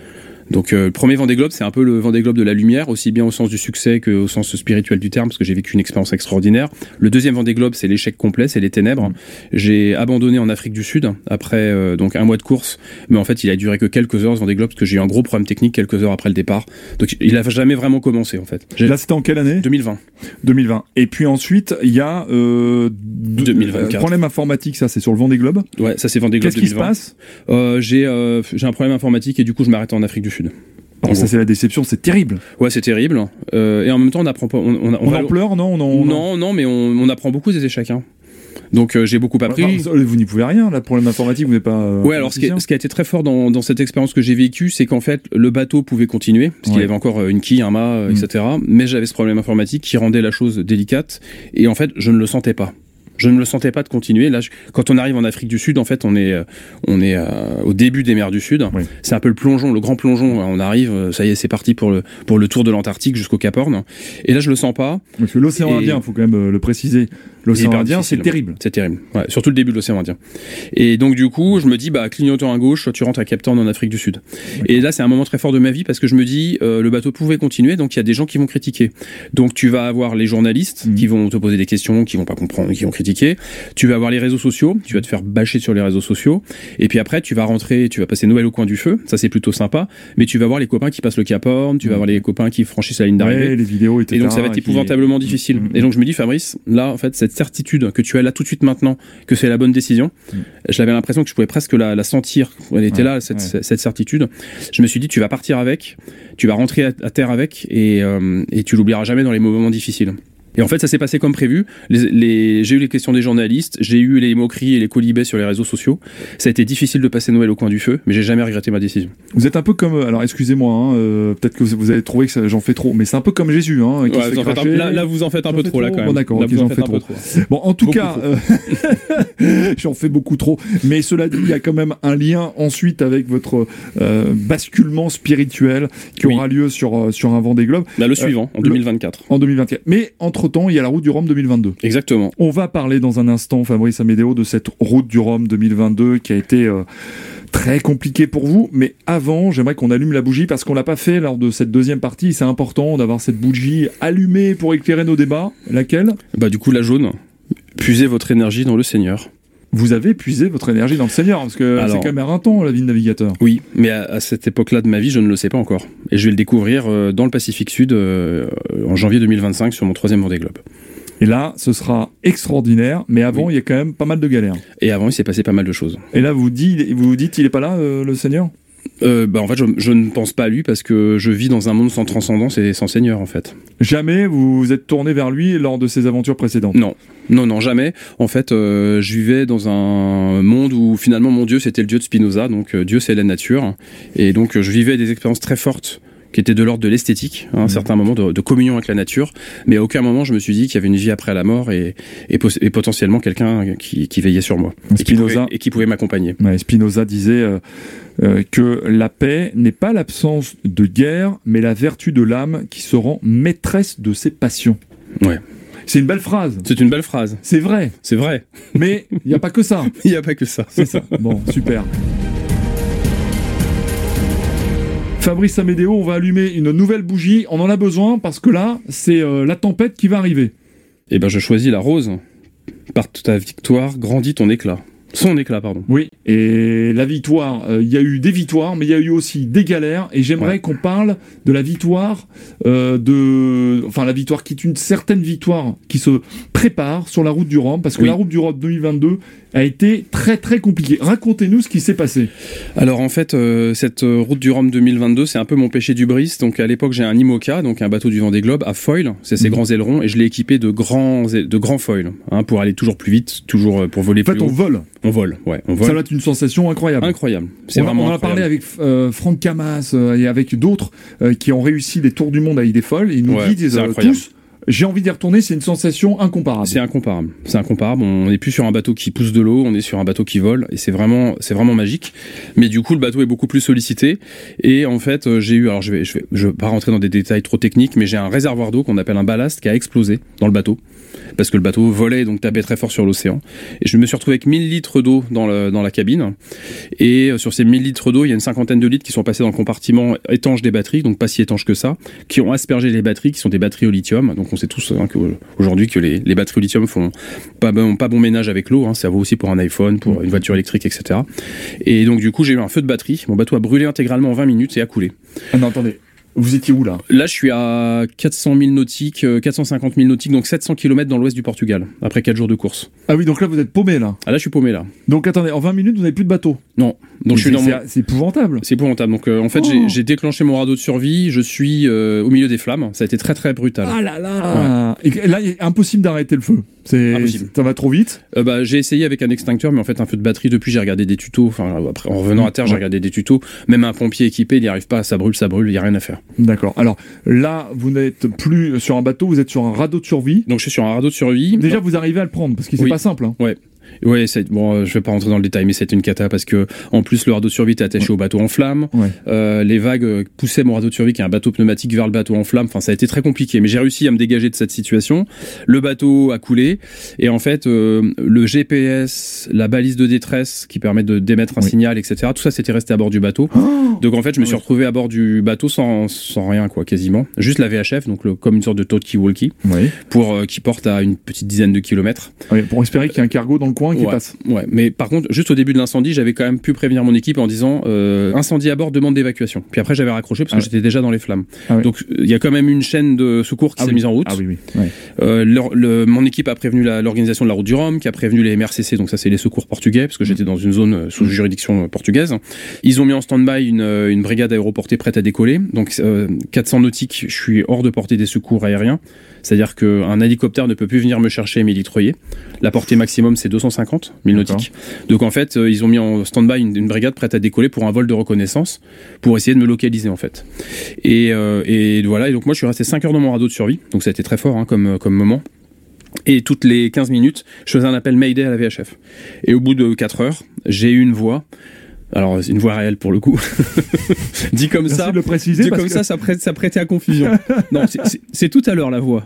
Donc euh, le premier Vendée Globe, c'est un peu le Vendée Globe de la lumière, aussi bien au sens du succès qu'au sens spirituel du terme, parce que j'ai vécu une expérience extraordinaire. Le deuxième Vendée Globe, c'est l'échec complet, c'est les ténèbres. Mmh. J'ai abandonné en Afrique du Sud après euh, donc un mois de course, mais en fait il a duré que quelques heures ce Vendée Globe parce que j'ai eu un gros problème technique quelques heures après le départ. Donc il a jamais vraiment commencé en fait. J'ai... Là c'était en quelle année ? deux mille vingt. deux mille vingt. Et puis ensuite il y a euh, de... deux mille vingt-quatre. Problème informatique, ça c'est sur le Vendée Globe. Ouais, ça c'est Vendée Globe Qu'est-ce deux mille vingt. Qu'est-ce qui se passe ? euh, j'ai, euh, j'ai un problème informatique et du coup je m'arrête en Afrique du Sud. Alors ça c'est la déception, c'est terrible. Ouais, c'est terrible. Euh, et en même temps, on apprend pas. On, on, on, on va... en pleure, non on en, on Non, non, mais on, on apprend beaucoup des échecs. Hein. Donc euh, j'ai beaucoup appris. Enfin, vous n'y pouvez rien, là, pour problème informatique, vous n'êtes pas. Euh, ouais, alors ce qui, est, ce qui a été très fort dans, dans cette expérience que j'ai vécue, c'est qu'en fait le bateau pouvait continuer parce ouais. qu'il y avait encore une quille, un mât, euh, mmh. et cetera. Mais j'avais ce problème informatique qui rendait la chose délicate. Et en fait, je ne le sentais pas. Je ne le sentais pas de continuer. Là, je, quand on arrive en Afrique du Sud, en fait, on est, on est euh, au début des mers du Sud. Oui. C'est un peu le plongeon, le grand plongeon. On arrive, ça y est, c'est parti pour le pour le tour de l'Antarctique jusqu'au Cap Horn. Et là, je le sens pas. Parce que l'océan et... Indien, il faut quand même le préciser. L'océan Indien, c'est terrible. C'est terrible. Ouais, surtout le début de l'océan Indien. Et donc, du coup, je me dis, bah, clignotant à gauche, tu rentres à Cape Town en Afrique du Sud. D'accord. Et là, c'est un moment très fort de ma vie parce que je me dis, euh, le bateau pouvait continuer, donc il y a des gens qui vont critiquer. Donc, tu vas avoir les journalistes mmh. qui vont te poser des questions, qui vont pas comprendre, qui vont critiquer. Tu vas avoir les réseaux sociaux, tu vas te faire bâcher sur les réseaux sociaux, et puis après tu vas rentrer, tu vas passer Noël au coin du feu, ça c'est plutôt sympa, mais tu vas voir les copains qui passent le Cap Horn, tu vas voir les copains qui franchissent la ligne d'arrivée, ouais, les vidéos, et cetera. Et donc ça va être épouvantablement qui... difficile. Mmh. Et donc je me dis, Fabrice, là en fait cette certitude que tu as là tout de suite maintenant, que c'est la bonne décision, mmh. j'avais l'impression que je pouvais presque la, la sentir, elle était ouais, là cette, ouais. cette certitude. Je me suis dit, tu vas partir avec, tu vas rentrer à, à terre avec, et, euh, et tu l'oublieras jamais dans les moments difficiles. Et en fait, ça s'est passé comme prévu. Les, les, j'ai eu les questions des journalistes, j'ai eu les moqueries et les colibets sur les réseaux sociaux. Ça a été difficile de passer Noël au coin du feu, mais j'ai jamais regretté ma décision. Vous êtes un peu comme, alors excusez-moi, hein, euh, peut-être que vous avez trouvé que ça, j'en fais trop, mais c'est un peu comme Jésus, hein, qui ouais, se fait cracher. Un, là, là, vous en faites un j'en peu trop, trop, là, quand même. Bon, d'accord, là, okay, j'en fais trop. trop. Bon, en tout beaucoup cas, euh, j'en fais beaucoup trop. Mais cela dit, il y a quand même un lien ensuite avec votre euh, basculement spirituel qui oui. aura lieu sur sur un Vendée Globe. Là, le suivant, euh, en deux mille vingt-quatre. Le, en deux mille vingt-quatre. Mais entre-temps, il y a la route du Rhum deux mille vingt-deux. Exactement. On va parler dans un instant, Fabrice Amédéo, de cette route du Rhum deux mille vingt-deux qui a été euh, très compliquée pour vous. Mais avant, j'aimerais qu'on allume la bougie parce qu'on l'a pas fait lors de cette deuxième partie. C'est important d'avoir cette bougie allumée pour éclairer nos débats. Laquelle ? Bah du coup la jaune. Puisez votre énergie dans le Seigneur. Vous avez puisé votre énergie dans le Seigneur, parce que alors, c'est quand même éreintant, la vie de navigateur. Oui, mais à, à cette époque-là de ma vie, je ne le sais pas encore. Et je vais le découvrir euh, dans le Pacifique Sud euh, en janvier deux mille vingt-cinq sur mon troisième Vendée Globe. Et là, ce sera extraordinaire, mais avant, oui. il y a quand même pas mal de galères. Et avant, il s'est passé pas mal de choses. Et là, vous dites, vous dites il est pas là, euh, le Seigneur ? euh, bah, En fait, je, je ne pense pas à lui parce que je vis dans un monde sans transcendance et sans Seigneur, en fait. Jamais vous vous êtes tourné vers lui lors de ses aventures précédentes? Non, non, non, jamais. En fait, euh, je vivais dans un monde où finalement mon Dieu, c'était le Dieu de Spinoza, donc euh, Dieu, c'est la nature. Et donc, euh, je vivais des expériences très fortes qui étaient de l'ordre de l'esthétique, à un mmh. certain moment de, de communion avec la nature, mais à aucun moment je me suis dit qu'il y avait une vie après la mort et, et, et potentiellement quelqu'un qui, qui veillait sur moi et qui, pouvait, et qui pouvait m'accompagner. Ouais, Spinoza disait euh, euh, que la paix n'est pas l'absence de guerre, mais la vertu de l'âme qui se rend maîtresse de ses passions. Ouais. C'est une belle phrase. C'est une belle phrase. C'est vrai. C'est vrai. Mais il n'y a pas que ça. Il n'y a pas que ça. C'est ça. Bon, super. Fabrice Amedeo, on va allumer une nouvelle bougie. On en a besoin parce que là, c'est euh, la tempête qui va arriver. Eh ben, je choisis la rose. Par ta victoire, grandit ton éclat. Son éclat, pardon. Oui, et la victoire, il euh, y a eu des victoires, mais il y a eu aussi des galères, et j'aimerais ouais. qu'on parle de la victoire, euh, de, enfin la victoire qui est une certaine victoire qui se prépare sur la route du Rhum, parce que oui. la route du Rhum deux mille vingt-deux a été très très compliquée. Racontez-nous ce qui s'est passé. Alors en fait, euh, cette route du Rhum deux mille vingt-deux, c'est un peu mon péché d'Hubris. Donc à l'époque, j'ai un IMOCA, donc un bateau du Vendée Globe à foil, c'est ses mmh. grands ailerons, et je l'ai équipé de grands, de grands foils, hein, pour aller toujours plus vite, toujours pour voler plus haut. En fait, on vole. On vole, ouais. On vole. Ça va être une sensation incroyable. Incroyable. C'est on, vraiment on en a incroyable. parlé avec euh, Franck Camas euh, et avec d'autres euh, qui ont réussi des tours du monde avec des folles. Et ils nous ouais, disent euh, tous, j'ai envie d'y retourner, c'est une sensation incomparable. C'est incomparable. C'est incomparable. On n'est plus sur un bateau qui pousse de l'eau, on est sur un bateau qui vole, et c'est vraiment, c'est vraiment magique. Mais du coup, le bateau est beaucoup plus sollicité. Et en fait, euh, j'ai eu, alors je vais, je vais, je vais pas rentrer dans des détails trop techniques, mais j'ai un réservoir d'eau qu'on appelle un ballast qui a explosé dans le bateau. Parce que le bateau volait, donc tapait très fort sur l'océan. Et je me suis retrouvé avec mille litres d'eau dans, le, dans la cabine. Et sur ces mille litres d'eau, il y a une cinquantaine de litres qui sont passés dans le compartiment étanche des batteries, donc pas si étanche que ça, qui ont aspergé les batteries, qui sont des batteries au lithium. Donc on sait tous hein, qu'aujourd'hui que les, les batteries au lithium font pas bon, pas bon ménage avec l'eau. Hein, ça vaut aussi pour un iPhone, pour une voiture électrique, et cetera. Et donc du coup, j'ai eu un feu de batterie. Mon bateau a brûlé intégralement en vingt minutes et a coulé. Ah non, attendez. Vous étiez où là ? Là, je suis à quatre cent mille nautiques, quatre cent cinquante mille nautiques, donc sept cents kilomètres dans l'ouest du Portugal, après quatre jours de course. Ah oui, donc là, vous êtes paumé là. Ah là, je suis paumé là. Donc attendez, en vingt minutes, vous n'avez plus de bateau ? Non. Donc je suis dans mon... C'est épouvantable. C'est épouvantable. Donc euh, en fait, oh. j'ai, j'ai déclenché mon radeau de survie. Je suis euh, au milieu des flammes. Ça a été très très brutal. Ah là là. Ouais. Et là, il est impossible d'arrêter le feu. C'est impossible. Ça va trop vite. Euh, bah, j'ai essayé avec un extincteur, mais en fait un feu de batterie. Depuis, j'ai regardé des tutos. Enfin, après, en revenant à terre, ouais. j'ai regardé des tutos. Même un pompier équipé, il n'y arrive pas. Ça brûle, ça brûle. Il y a rien à faire. D'accord. Alors là, vous n'êtes plus sur un bateau. Vous êtes sur un radeau de survie. Donc je suis sur un radeau de survie. Déjà, vous arrivez à le prendre parce que c'est oui. pas simple. Hein. Ouais. Ouais, c'est, bon, euh, je vais pas rentrer dans le détail, mais c'était une cata parce que en plus le radeau de survie était attaché ouais. au bateau en flammes. Ouais. Euh, les vagues poussaient mon radeau de survie, qui est un bateau pneumatique, vers le bateau en flammes. Enfin, ça a été très compliqué, mais j'ai réussi à me dégager de cette situation. Le bateau a coulé et en fait, euh, le G P S, la balise de détresse qui permet de d'émettre un oui. signal, et cetera. Tout ça, c'était resté à bord du bateau. Oh donc en fait, je me suis retrouvé à bord du bateau sans sans rien, quoi, quasiment. Juste la V H F, donc le, comme une sorte de talkie-walkie, oui. pour euh, qui porte à une petite dizaine de kilomètres. Oui, pour espérer qu'il y ait un cargo dans le coin qui ouais. passe. Ouais, mais par contre, juste au début de l'incendie, j'avais quand même pu prévenir mon équipe en disant euh, incendie à bord, demande d'évacuation. Puis après, j'avais raccroché parce que ah ouais. j'étais déjà dans les flammes. Ah ouais. Donc, il y a quand même une chaîne de secours qui ah s'est oui. mise en route. Ah oui, oui. Ouais. Euh, le, le, mon équipe a prévenu la, l'organisation de la route du Rhum, qui a prévenu les M R C C, donc ça c'est les secours portugais, parce que j'étais dans une zone sous juridiction portugaise. Ils ont mis en stand-by une, une brigade aéroportée prête à décoller. Donc, euh, quatre cents nautiques, je suis hors de portée des secours aériens. C'est-à-dire qu'un hélicoptère ne peut plus venir me chercher et m'hélitroyer. La portée maximum, c'est deux cent cinquante mille nautiques. Donc en fait, euh, ils ont mis en stand-by une, une brigade prête à décoller pour un vol de reconnaissance, pour essayer de me localiser en fait. Et, euh, et voilà, et donc moi je suis resté cinq heures dans mon radeau de survie, donc ça a été très fort hein, comme, comme moment. Et toutes les quinze minutes, je faisais un appel Mayday à la V H F. Et au bout de quatre heures, j'ai eu une voix... Alors, une voix réelle pour le coup. dit comme Merci ça. de le préciser dit parce comme que... ça, ça, prête, ça prêtait à confusion. non, c'est, c'est, c'est tout à l'heure la voix.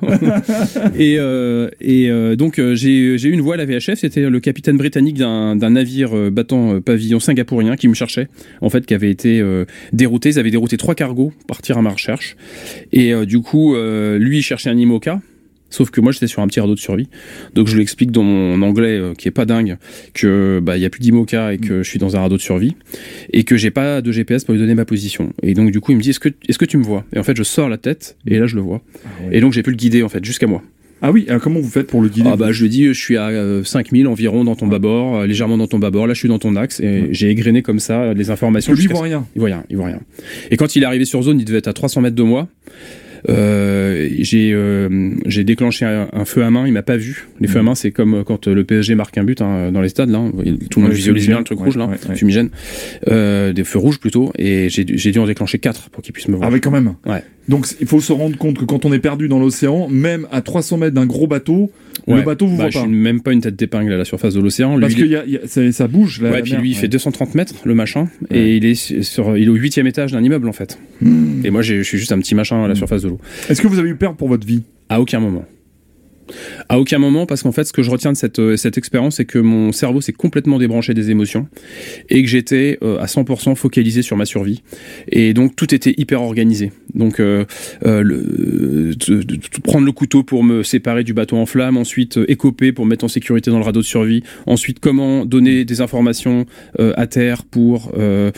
et euh, et euh, donc, euh, j'ai, j'ai eu une voix à la V H F. C'était le capitaine britannique d'un, d'un navire euh, battant euh, pavillon singapourien qui me cherchait, en fait, qui avait été euh, dérouté. Ils avaient dérouté trois cargos, partir à ma recherche. Et euh, du coup, euh, lui, il cherchait un IMOCA. Sauf que moi j'étais sur un petit radeau de survie, donc je lui explique dans mon anglais euh, qui est pas dingue que bah il y a plus d'IMOCA et que je suis dans un radeau de survie et que j'ai pas de G P S pour lui donner ma position. Et donc du coup il me dit est-ce que est-ce que tu me vois ? Et en fait je sors la tête et là je le vois. Ah ouais. Et donc j'ai pu le guider en fait jusqu'à moi. Ah oui, alors comment vous faites pour le guider? Ah bah je lui dis, je suis à euh, cinq mille environ dans ton bâbord, euh, légèrement dans ton bâbord, là je suis dans ton axe, et ouais. j'ai égrené comme ça les informations. Parce que lui, il voit rien. Il voit rien, il voit rien. Et quand il est arrivé sur zone, il devait être à trois cents mètres de moi. Euh, j'ai euh, j'ai déclenché un, un feu à main, il m'a pas vu. Les mmh. feux à main, c'est comme quand le P S G marque un but hein, dans les stades là, tout le monde ouais, visualise bien le truc ouais, rouge là, ouais, ouais. fumigène, euh, des feux rouges plutôt, et j'ai j'ai dû en déclencher quatre pour qu'il puisse me voir. Ah oui quand même. Ouais. Donc il faut se rendre compte que quand on est perdu dans l'océan, même à trois cents mètres d'un gros bateau, ouais. le bateau vous bah, voit je pas. Je suis même pas une tête d'épingle à la surface de l'océan. Parce lui, que y a, y a, ça, ça bouge. Là, ouais, la puis mer, lui il ouais. fait deux cent trente mètres le machin, ouais. et il est sur, il est au huitième étage d'un immeuble en fait. Mmh. Et moi je suis juste un petit machin à la mmh. surface de l'eau. Est-ce que vous avez eu peur pour votre vie? À aucun moment. À aucun moment, parce qu'en fait, ce que je retiens de cette, euh, cette expérience, c'est que mon cerveau s'est complètement débranché des émotions et que j'étais euh, à cent pour cent focalisé sur ma survie. Et donc, tout était hyper organisé. Donc, euh, euh, le, de, de, de prendre le couteau pour me séparer du bateau en flammes, ensuite euh, écoper pour me mettre en sécurité dans le radeau de survie, ensuite comment donner des informations euh, à terre pour, euh,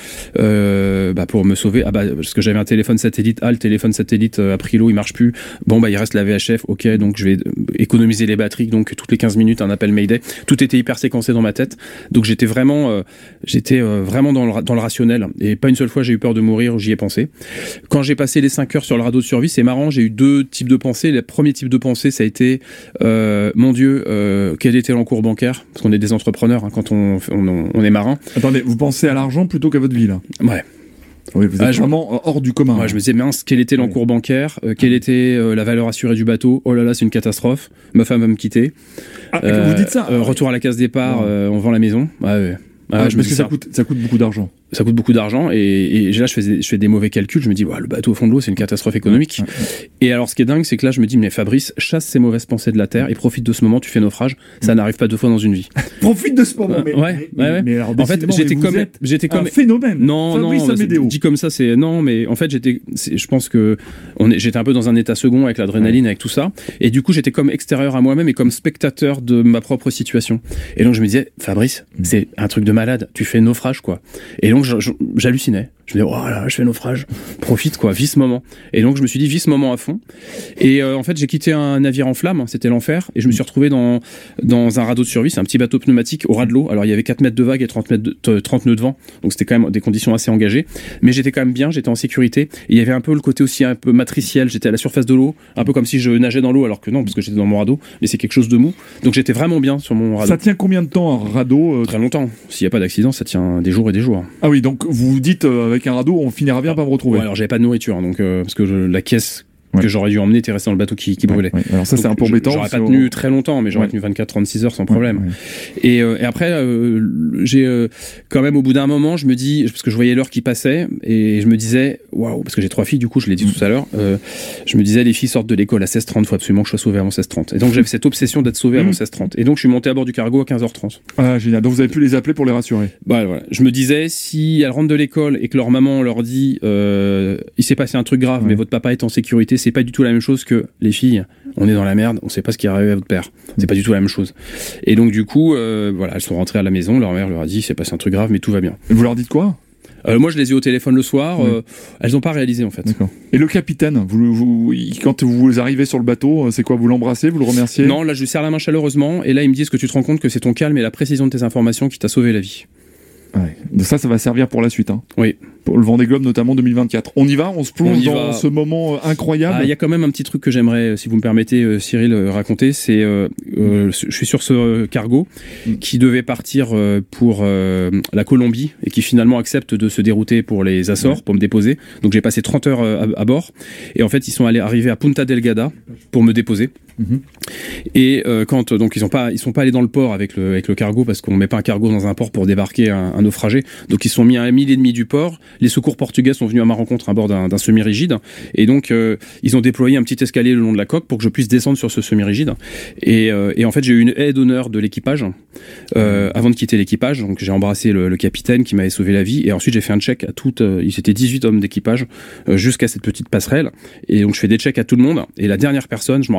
euh, bah, pour me sauver. Ah bah, parce que j'avais un téléphone satellite. Ah, le téléphone satellite a pris l'eau, il marche plus. Bon, bah, il reste la V H F. Ok, donc je vais économiser les batteries, donc toutes les quinze minutes un appel Mayday. Tout était hyper séquencé dans ma tête, donc j'étais vraiment euh, j'étais euh, vraiment dans le, dans le rationnel, et pas une seule fois j'ai eu peur de mourir, j'y ai pensé. Quand j'ai passé les cinq heures sur le radeau de survie, c'est marrant, j'ai eu deux types de pensées. Le premier type de pensée, ça a été euh, mon Dieu, euh, quel était l'encours bancaire, parce qu'on est des entrepreneurs hein, quand on, on, on est marin. Attendez, vous pensez à l'argent plutôt qu'à votre vie là? Ouais. Oui, vous êtes ah, vraiment je... hors du commun. Ouais, hein. Je me disais, mince, quel était l'encours oui. bancaire, euh, quelle était euh, la valeur assurée du bateau? Oh là là, c'est une catastrophe. Ma femme va me quitter. Ah, euh, vous dites ça euh, Retour à la case départ, euh, on vend la maison. Ouais, ouais. Ah, ah, je parce que ça, ça coûte, ça coûte beaucoup d'argent. Ça coûte beaucoup d'argent, et, et là je fais, je fais des mauvais calculs, je me dis ouais, le bateau au fond de l'eau c'est une catastrophe économique. Ouais, ouais, ouais. Et alors ce qui est dingue, c'est que là je me dis mais Fabrice, chasse ces mauvaises pensées de la terre et profite de ce moment, tu fais naufrage, ça n'arrive pas deux fois dans une vie. Profite de ce moment. Mais, ouais, mais, ouais, ouais. mais alors, en fait j'étais comme j'étais comme un phénomène. Non Fabrice non, Amédéo. dit comme ça c'est non, mais en fait j'étais, je pense que on est, j'étais un peu dans un état second avec l'adrénaline, ouais. avec tout ça, et du coup j'étais comme extérieur à moi-même et comme spectateur de ma propre situation. Et donc je me disais Fabrice, mmh. c'est un truc de malade, tu fais naufrage quoi. Et donc j'hallucinais. Je me dis, oh là, je fais naufrage. Profite, quoi, vis ce moment. Et donc, je me suis dit, vis ce moment à fond. Et euh, en fait, j'ai quitté un navire en flammes, c'était l'enfer. Et je me suis retrouvé dans, dans un radeau de survie. C'est un petit bateau pneumatique au ras de l'eau. Alors, il y avait quatre mètres de vague et trente, mètres de, trente nœuds de vent. Donc, c'était quand même des conditions assez engagées. Mais j'étais quand même bien, j'étais en sécurité. Et il y avait un peu le côté aussi un peu matriciel. J'étais à la surface de l'eau, un peu comme si je nageais dans l'eau, alors que non, parce que j'étais dans mon radeau. Mais c'est quelque chose de mou. Donc, j'étais vraiment bien sur mon radeau. Ça tient combien de temps un radeau euh... Très longtemps. S'il n'y a pas d'accident, ça tient des jours et des jours. Ah oui, donc vous vous dites, euh, avec un radeau, on finira bien par me retrouver. Ouais, alors j'avais pas de nourriture, hein, donc euh, parce que je, la caisse ouais. que j'aurais dû emmener était restée dans le bateau qui, qui brûlait. Ouais, ouais. Alors ça donc, c'est un peu embêtant. J'aurais pas tenu très longtemps, mais j'aurais ouais. tenu vingt-quatre à trente-six heures sans problème. Ouais, ouais. Et, euh, et après, euh, j'ai euh, quand même au bout d'un moment, je me dis, parce que je voyais l'heure qui passait, et je me disais, waouh, parce que j'ai trois filles, du coup, je l'ai dit mmh. tout à l'heure, euh, je me disais, les filles sortent de l'école à seize heures trente, faut absolument que je sois sauvé avant seize heures trente. Et donc j'avais cette obsession d'être sauvé mmh. avant seize heures trente. Et donc je suis monté à bord du cargo à quinze heures trente. Ah génial. Donc vous avez pu les appeler pour les rassurer. Bah voilà. Je me disais, si elles rentrent de l'école et que leur maman leur dit, euh, il s'est passé un truc grave, ouais. mais votre papa est en sécurité, c'est pas du tout la même chose que les filles, on est dans la merde, on sait pas ce qui est arrivé à votre père. C'est pas du tout la même chose. Et donc du coup, euh, voilà, elles sont rentrées à la maison, leur mère leur a dit, c'est passé un truc grave, mais tout va bien. Et vous leur dites quoi ? Euh, moi, je les ai eu au téléphone le soir. Oui. Euh, elles n'ont pas réalisé en fait. D'accord. Et le capitaine, vous, vous, quand vous arrivez sur le bateau, c'est quoi ? Vous l'embrassez, vous le remerciez ? Non, là, je lui serre la main chaleureusement. Et là, il me dit, est-ce que tu te rends compte que c'est ton calme et la précision de tes informations qui t'a sauvé la vie ? Ouais. De ça, ça va servir pour la suite. Hein. Oui. Pour le Vendée Globe, notamment deux mille vingt-quatre. On y va, on se plonge on dans va. ce moment euh, incroyable. Il ah, y a quand même un petit truc que j'aimerais, si vous me permettez, euh, Cyril, euh, raconter. C'est, euh, euh, je suis sur ce euh, cargo mm. qui devait partir euh, pour euh, la Colombie et qui finalement accepte de se dérouter pour les Açores, ouais. pour me déposer. Donc j'ai passé trente heures euh, à, à bord. Et en fait, ils sont allés arriver à Punta Delgada pour me déposer. Mm-hmm. Et euh, quand donc ils ont pas, ils sont pas allés dans le port avec le avec le cargo parce qu'on met pas un cargo dans un port pour débarquer un, un naufragé. Donc ils sont mis à un mille et demi du port. Les secours portugais sont venus à ma rencontre à bord d'un, d'un semi-rigide. Et donc euh, ils ont déployé un petit escalier le long de la coque pour que je puisse descendre sur ce semi-rigide. Et, euh, et en fait j'ai eu une aide d'honneur de l'équipage euh, avant de quitter l'équipage. Donc j'ai embrassé le, le capitaine qui m'avait sauvé la vie. Et ensuite j'ai fait un check à toutes. Euh, ils étaient dix-huit hommes d'équipage euh, jusqu'à cette petite passerelle. Et donc je fais des checks à tout le monde. Et la dernière personne, je me rappellerai toute ma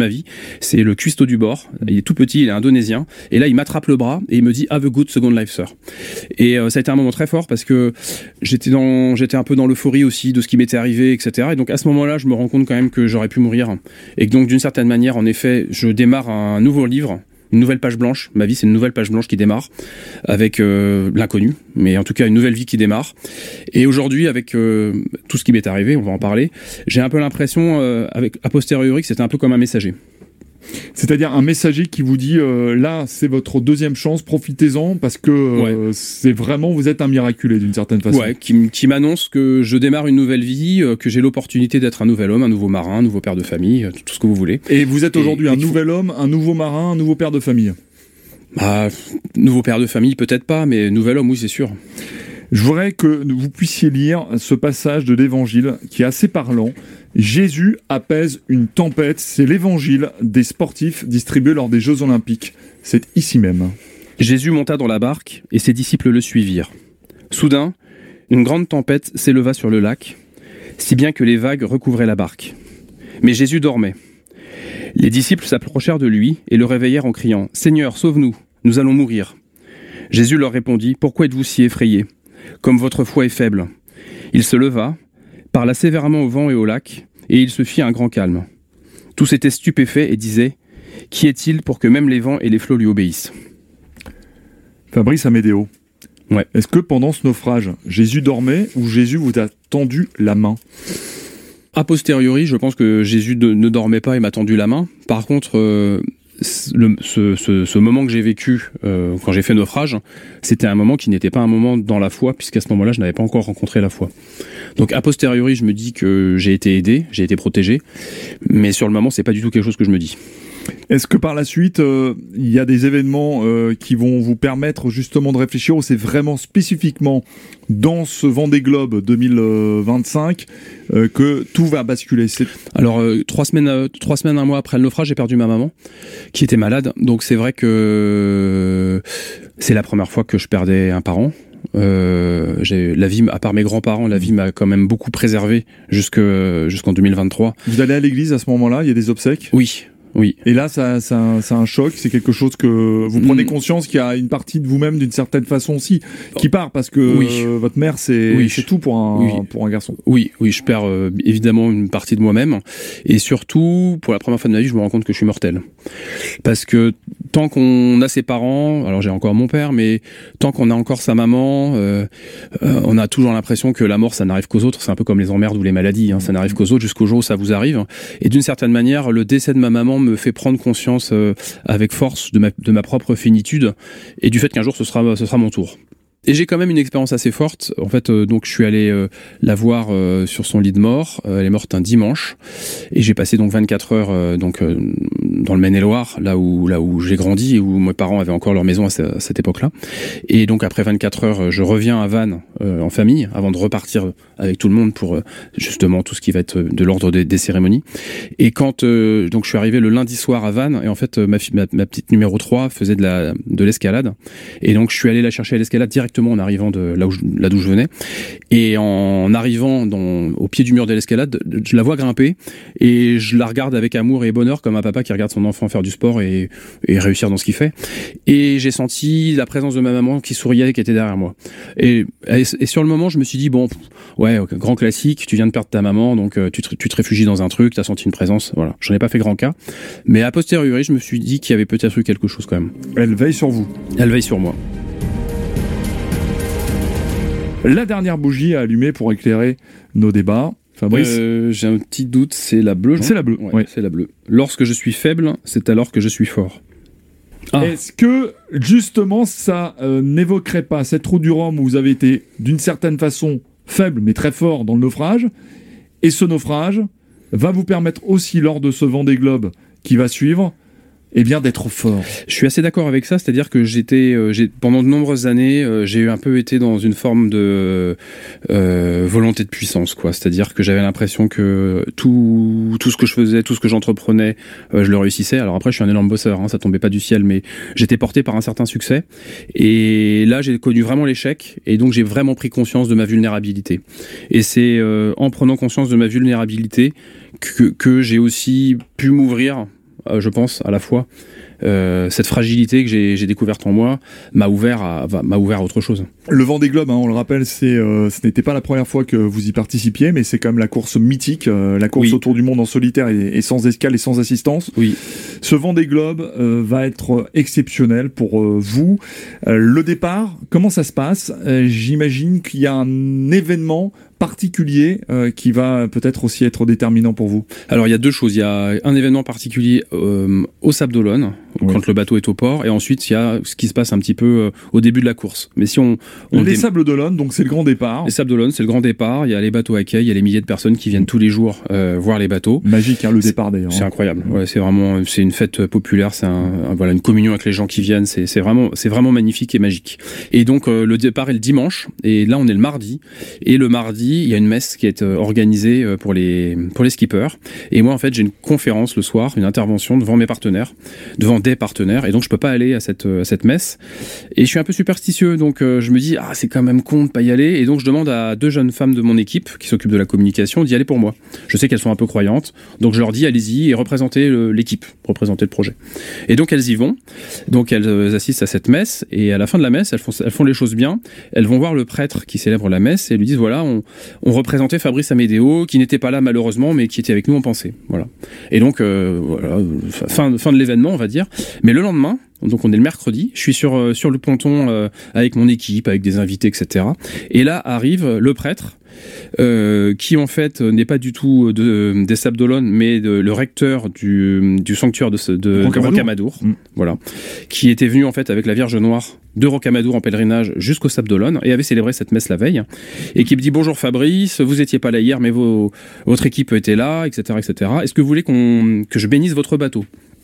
ma vie. C'est le cuistot du bord. Il est tout petit, il est indonésien. Et là, il m'attrape le bras et il me dit Have a good second life, sir. Et euh, ça a été un moment très fort parce que j'étais dans, j'étais un peu dans l'euphorie aussi de ce qui m'était arrivé, et cetera. Et donc à ce moment-là, je me rends compte quand même que j'aurais pu mourir. Et que donc d'une certaine manière, en effet, je démarre un nouveau livre. Une nouvelle page blanche, ma vie c'est une nouvelle page blanche qui démarre avec euh, l'inconnu, mais en tout cas une nouvelle vie qui démarre. Et aujourd'hui avec euh, tout ce qui m'est arrivé, on va en parler, j'ai un peu l'impression, euh, avec a posteriori, que c'était un peu comme un messager. C'est-à-dire un messager qui vous dit euh, là c'est votre deuxième chance, profitez-en parce que euh, ouais. c'est vraiment, vous êtes un miraculé d'une certaine façon. Ouais, qui, qui m'annonce que je démarre une nouvelle vie, euh, que j'ai l'opportunité d'être un nouvel homme, un nouveau marin, un nouveau père de famille, euh, tout ce que vous voulez. Et vous êtes aujourd'hui et, un et nouvel faut... homme, un nouveau marin, un nouveau père de famille. Bah, nouveau père de famille peut-être pas, mais nouvel homme oui c'est sûr. Je voudrais que vous puissiez lire ce passage de l'Évangile qui est assez parlant. Jésus apaise une tempête. C'est l'Évangile des sportifs distribué lors des Jeux Olympiques. C'est ici même. Jésus monta dans la barque et ses disciples le suivirent. Soudain, une grande tempête s'éleva sur le lac, si bien que les vagues recouvraient la barque. Mais Jésus dormait. Les disciples s'approchèrent de lui et le réveillèrent en criant « Seigneur, sauve-nous, nous allons mourir !» Jésus leur répondit « Pourquoi êtes-vous si effrayés ? Comme votre foi est faible. » Il se leva, parla sévèrement au vent et au lac, et il se fit un grand calme. Tous étaient stupéfaits et disaient « Qui est-il pour que même les vents et les flots lui obéissent ?» Fabrice Amédéo, ouais. Est-ce que pendant ce naufrage, Jésus dormait ou Jésus vous a tendu la main ? A posteriori, je pense que Jésus de, ne dormait pas et m'a tendu la main. Par contre, euh, le, ce, ce, ce moment que j'ai vécu euh, quand j'ai fait naufrage, c'était un moment qui n'était pas un moment dans la foi, puisqu'à ce moment-là, je n'avais pas encore rencontré la foi. Donc a posteriori, je me dis que j'ai été aidé, j'ai été protégé, mais sur le moment, c'est pas du tout quelque chose que je me dis. Est-ce que par la suite, euh, il y a des événements euh, qui vont vous permettre justement de réfléchir, ou c'est vraiment spécifiquement dans ce Vendée Globe deux mille vingt-cinq euh, que tout va basculer? c'est... Alors euh, trois semaines, euh, trois semaines, un mois après le naufrage, j'ai perdu ma maman qui était malade. Donc c'est vrai que euh, c'est la première fois que je perdais un parent. Euh, j'ai, la vie, à part mes grands-parents, la vie m'a quand même beaucoup préservé jusque, jusqu'en deux mille vingt-trois. Vous allez à l'église à ce moment-là? Il y a des obsèques? Oui. Oui. Et là, ça, ça, ça a un choc, c'est quelque chose que vous prenez conscience qu'il y a une partie de vous-même, d'une certaine façon aussi, qui part, parce que oui. euh, votre mère, c'est, oui. c'est tout pour un, oui. pour un garçon. Oui, oui, je perds euh, évidemment une partie de moi-même, et surtout, pour la première fois de ma vie, je me rends compte que je suis mortel. Parce que tant qu'on a ses parents, alors j'ai encore mon père, mais tant qu'on a encore sa maman, euh, euh, on a toujours l'impression que la mort, ça n'arrive qu'aux autres. C'est un peu comme les emmerdes ou les maladies, hein, ça n'arrive qu'aux autres jusqu'au jour où ça vous arrive. Et d'une certaine manière, le décès de ma maman me fait prendre conscience euh, avec force de ma, de ma propre finitude et du fait qu'un jour ce sera, ce sera mon tour. Et j'ai quand même une expérience assez forte. En fait, euh, donc je suis allé euh, la voir euh, sur son lit de mort. Euh, elle est morte un dimanche, et j'ai passé donc vingt-quatre heures euh, donc euh, dans le Maine-et-Loire, là où là où j'ai grandi et où mes parents avaient encore leur maison à, ce, à cette époque-là. Et donc après vingt-quatre heures, je reviens à Vannes euh, en famille avant de repartir avec tout le monde pour euh, justement tout ce qui va être de l'ordre des, des cérémonies. Et quand euh, donc je suis arrivé le lundi soir à Vannes, et en fait ma, ma, ma petite numéro trois faisait de la de l'escalade, et donc je suis allé la chercher à l'escalade directement en arrivant de là où je, là d'où je venais, et en arrivant dans, au pied du mur de l'escalade, je la vois grimper et je la regarde avec amour et bonheur comme un papa qui regarde son enfant faire du sport et, et réussir dans ce qu'il fait. Et j'ai senti la présence de ma maman qui souriait, qui était derrière moi. Et, et, et sur le moment, je me suis dit bon, ouais, okay, grand classique, tu viens de perdre ta maman, donc tu te, tu te réfugies dans un truc, t'as senti une présence, voilà. J'en ai pas fait grand cas, mais a posteriori, je me suis dit qu'il y avait peut-être eu quelque chose quand même. Elle veille sur vous. Elle veille sur moi. La dernière bougie à allumer pour éclairer nos débats. Fabrice, euh, j'ai un petit doute, c'est la bleue. C'est la bleue. Ouais, ouais. C'est la bleue. Lorsque je suis faible, c'est alors que je suis fort. Ah. Est-ce que justement ça euh, n'évoquerait pas cette route du Rhum où vous avez été d'une certaine façon faible mais très fort dans le naufrage, et ce naufrage va vous permettre aussi lors de ce Vendée Globe qui va suivre, eh bien d'être fort. Je suis assez d'accord avec ça, c'est-à-dire que j'étais, euh, j'ai, pendant de nombreuses années, euh, j'ai un peu été dans une forme de euh, volonté de puissance, quoi. C'est-à-dire que j'avais l'impression que tout, tout ce que je faisais, tout ce que j'entreprenais, euh, je le réussissais. Alors après, je suis un énorme bosseur, hein, ça tombait pas du ciel, mais j'étais porté par un certain succès. Et là, j'ai connu vraiment l'échec, et donc j'ai vraiment pris conscience de ma vulnérabilité. Et c'est euh, en prenant conscience de ma vulnérabilité que, que j'ai aussi pu m'ouvrir euh, je pense, à la fois. Euh, cette fragilité que j'ai, j'ai découverte en moi m'a ouvert à, m'a ouvert à autre chose. Le Vendée Globe, hein, on le rappelle, c'est, euh, ce n'était pas la première fois que vous y participiez, mais c'est quand même la course mythique, euh, la course oui. autour du monde en solitaire et, et sans escale et sans assistance. Oui. Ce Vendée Globe euh, va être exceptionnel pour euh, vous. Euh, le départ, comment ça se passe ? euh, J'imagine qu'il y a un événement particulier euh, qui va peut-être aussi être déterminant pour vous. Alors il y a deux choses, il y a un événement particulier euh, au Sable d'Olonne, oui. quand le bateau est au port, et ensuite il y a ce qui se passe un petit peu euh, au début de la course. Mais si on, on les dé... Sables d'Olonne, donc c'est le grand départ. Les Sables d'Olonne, c'est le grand départ. Il y a les bateaux accueils, il y a les milliers de personnes qui viennent tous les jours euh, voir les bateaux. Magique, hein, le départ d'ailleurs. C'est incroyable. Ouais, c'est vraiment, c'est une fête populaire. C'est un, un, voilà, une communion avec les gens qui viennent. C'est, c'est vraiment, c'est vraiment magnifique et magique. Et donc euh, le départ est le dimanche, et là on est le mardi. Et le mardi, il y a une messe qui est organisée pour les pour les skippers. Et moi en fait j'ai une conférence le soir, une intervention devant mes partenaires, devant des partenaires, et donc je peux pas aller à cette à cette messe. Et je suis un peu superstitieux, donc euh, je me dis ah c'est quand même con de pas y aller, et donc je demande à deux jeunes femmes de mon équipe qui s'occupent de la communication d'y aller pour moi. Je sais qu'elles sont un peu croyantes, donc je leur dis allez-y et représentez le, l'équipe, représentez le projet. Et donc elles y vont, donc elles assistent à cette messe, et à la fin de la messe elles font elles font les choses bien. Elles vont voir le prêtre qui célèbre la messe et lui disent voilà on on représentait Fabrice Amédéo, qui n'était pas là malheureusement, mais qui était avec nous en pensée. Voilà. Et donc, euh, voilà, fin, fin de l'événement, on va dire. Mais le lendemain, donc on est le mercredi, je suis sur, euh, sur le ponton euh, avec mon équipe, avec des invités, et cetera. Et là arrive le prêtre, Euh, qui en fait n'est pas du tout de, des Sables d'Olonne, mais de, le recteur du, du sanctuaire de, de, de Rocamadour, mmh. voilà, qui était venu en fait avec la Vierge Noire de Rocamadour en pèlerinage jusqu'au Sables d'Olonne et avait célébré cette messe la veille, et qui me dit bonjour Fabrice, vous étiez pas là hier, mais vos, votre équipe était là, et cetera, et cetera. Est-ce que vous voulez qu'on, que je bénisse votre bateau ?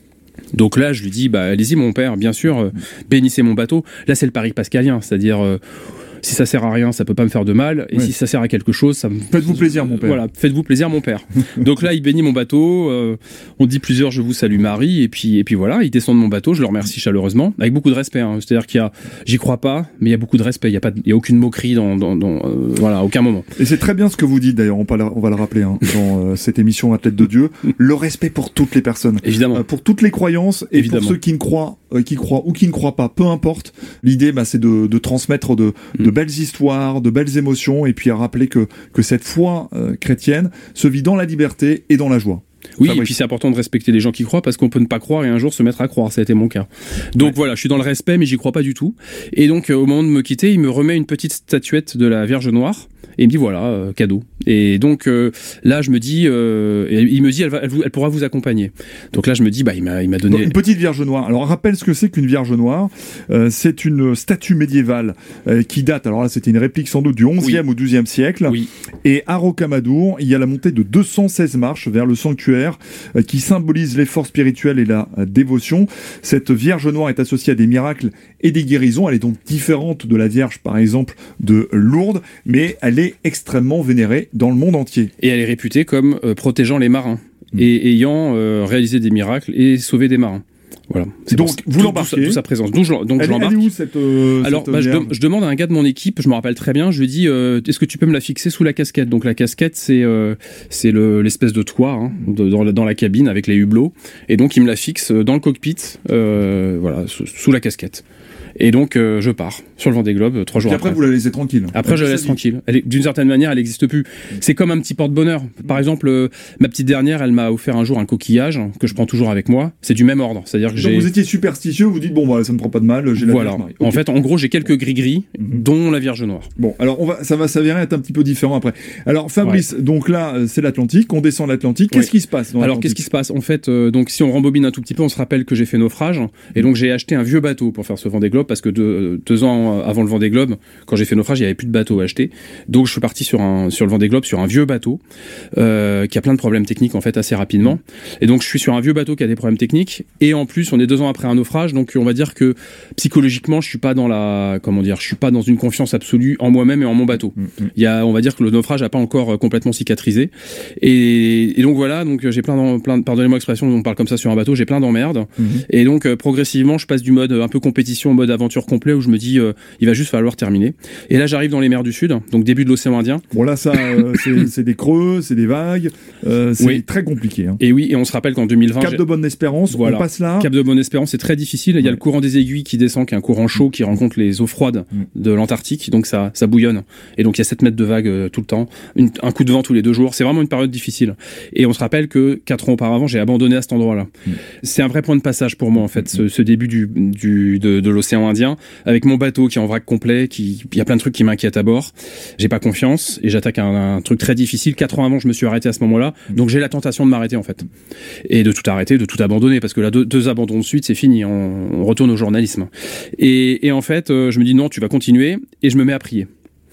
Donc là, je lui dis, bah allez-y mon père, bien sûr, euh, bénissez mon bateau. Là, c'est le pari pascalien, c'est-à-dire euh, si ça sert à rien, ça peut pas me faire de mal, et ouais. si ça sert à quelque chose, ça me... Faites-vous plaisir, mon père. Voilà, faites-vous plaisir, mon père. Donc là, il bénit mon bateau, euh, on dit plusieurs, je vous salue Marie, et puis, et puis voilà, il descend de mon bateau, je le remercie chaleureusement, avec beaucoup de respect, hein. C'est-à-dire qu'il y a, j'y crois pas, mais il y a beaucoup de respect, il y a pas, il y a aucune moquerie dans, dans, dans euh, voilà, à aucun moment. Et c'est très bien ce que vous dites, d'ailleurs, on, on va le rappeler, hein, dans euh, cette émission Athlète de Dieu, le respect pour toutes les personnes. Évidemment. Euh, pour toutes les croyances, et Évidemment. Pour ceux qui ne croient, euh, qui croient ou qui ne croient pas, peu importe. L'idée, bah, c'est de, de transmettre de, mm. de belles histoires, de belles émotions, et puis à rappeler que, que cette foi euh, chrétienne se vit dans la liberté et dans la joie. Oui, Fabrice. Et puis c'est important de respecter les gens qui croient, parce qu'on peut ne pas croire et un jour se mettre à croire, ça a été mon cas. Donc ouais. voilà, je suis dans le respect, mais j'y crois pas du tout. Et donc euh, au moment de me quitter, il me remet une petite statuette de la Vierge Noire, et il me dit voilà, euh, cadeau. Et donc euh, là je me dis, euh, et il me dit elle, va, elle, vous, elle pourra vous accompagner. Donc là je me dis, bah il m'a, il m'a donné... Donc, une petite Vierge Noire. Alors rappelle ce que c'est qu'une Vierge Noire. Euh, c'est une statue médiévale euh, qui date, alors là c'était une réplique sans doute du onzième oui. ou douzième siècle. Oui. Et à Rocamadour, il y a la montée de deux cent seize marches vers le sanctuaire euh, qui symbolise l'effort spirituel et la euh, dévotion. Cette Vierge Noire est associée à des miracles et des guérisons. Elle est donc différente de la Vierge, par exemple, de Lourdes, mais elle est extrêmement vénérée dans le monde entier. Et elle est réputée comme euh, protégeant les marins mmh. et ayant euh, réalisé des miracles et sauvé des marins. Voilà. C'est donc vous tout, l'embarquez. Tout sa, tout sa présence. Donc je, donc elle, je l'embarque. Elle est où cette euh, Alors cette bah, je, de, je demande à un gars de mon équipe, je me rappelle très bien, je lui dis euh, est-ce que tu peux me la fixer sous la casquette. Donc la casquette c'est euh, c'est le, l'espèce de toit hein, de, dans, la, dans la cabine avec les hublots, et donc il me la fixe dans le cockpit, euh, voilà, sous, sous la casquette. Et donc euh, je pars sur le Vendée Globe trois jours après. après. Vous la laissez tranquille. Après je la laisse tranquille. Elle est, d'une certaine manière, elle n'existe plus. C'est comme un petit porte-bonheur. Par exemple, euh, ma petite dernière, elle m'a offert un jour un coquillage que je prends toujours avec moi. C'est du même ordre. C'est-à-dire que donc j'ai... vous étiez superstitieux, vous dites bon bah ça ne prend pas de mal, j'ai la voilà. Vierge Marie. En okay. fait, en gros, j'ai quelques gris-gris, mm-hmm. dont la Vierge Noire. Bon, alors on va, ça va s'avérer être un petit peu différent après. Alors Fabrice, ouais. donc là c'est l'Atlantique, on descend l'Atlantique. Qu'est-ce ouais. qui se passe dans Alors qu'est-ce qui se passe? En fait, euh, donc si on rembobine un tout petit peu, on se rappelle que j'ai fait naufrage, et donc j'ai acheté un vieux bateau pour faire ce Vendée Globe parce que de, deux ans avant le Vendée Globe, quand j'ai fait naufrage, il n'y avait plus de bateau à acheter. Donc je suis parti sur un sur le Vendée Globe sur un vieux bateau euh, qui a plein de problèmes techniques en fait assez rapidement. Et donc je suis sur un vieux bateau qui a des problèmes techniques, et en plus on est deux ans après un naufrage, donc on va dire que psychologiquement je suis pas dans la comment dire, je suis pas dans une confiance absolue en moi-même et en mon bateau. Mm-hmm. Il y a, on va dire que le naufrage a pas encore complètement cicatrisé. Et, et donc voilà, donc j'ai plein d'en, plein pardonnez-moi l'expression, on parle comme ça sur un bateau, j'ai plein d'emmerdes. Mm-hmm. Et donc euh, progressivement je passe du mode un peu compétition au mode d'aventure complet où je me dis, euh, il va juste falloir terminer. Et là, j'arrive dans les mers du Sud, donc début de l'océan Indien. Bon là, ça, euh, c'est, c'est des creux, c'est des vagues, euh, c'est oui. très compliqué. Hein. Et oui, et on se rappelle qu'en deux mille vingt... Cap de Bonne-Espérance, voilà. On passe là. Cap de Bonne-Espérance, c'est très difficile. Il y a ouais. le courant des aiguilles qui descend, qui est un courant chaud, qui rencontre les eaux froides de l'Antarctique, donc ça, ça bouillonne. Et donc il y a sept mètres de vagues euh, tout le temps, une, un coup de vent tous les deux jours. C'est vraiment une période difficile. Et on se rappelle que quatre ans auparavant, j'ai abandonné à cet endroit-là. Mmh. C'est un vrai point de passage pour moi, en fait, ce, ce début du, du, de, de l'océan Indien, avec mon bateau qui est en vrac complet, qui, il y a plein de trucs qui m'inquiètent à bord. J'ai pas confiance et j'attaque un, un truc très difficile. Quatre ans avant, je me suis arrêté à ce moment-là. Donc j'ai la tentation de m'arrêter, en fait. Et de tout arrêter, de tout abandonner, parce que là, deux, deux abandons de suite, c'est fini. On, on retourne au journalisme. Et, et en fait, euh, je me dis non, tu vas continuer, et je me mets à prier.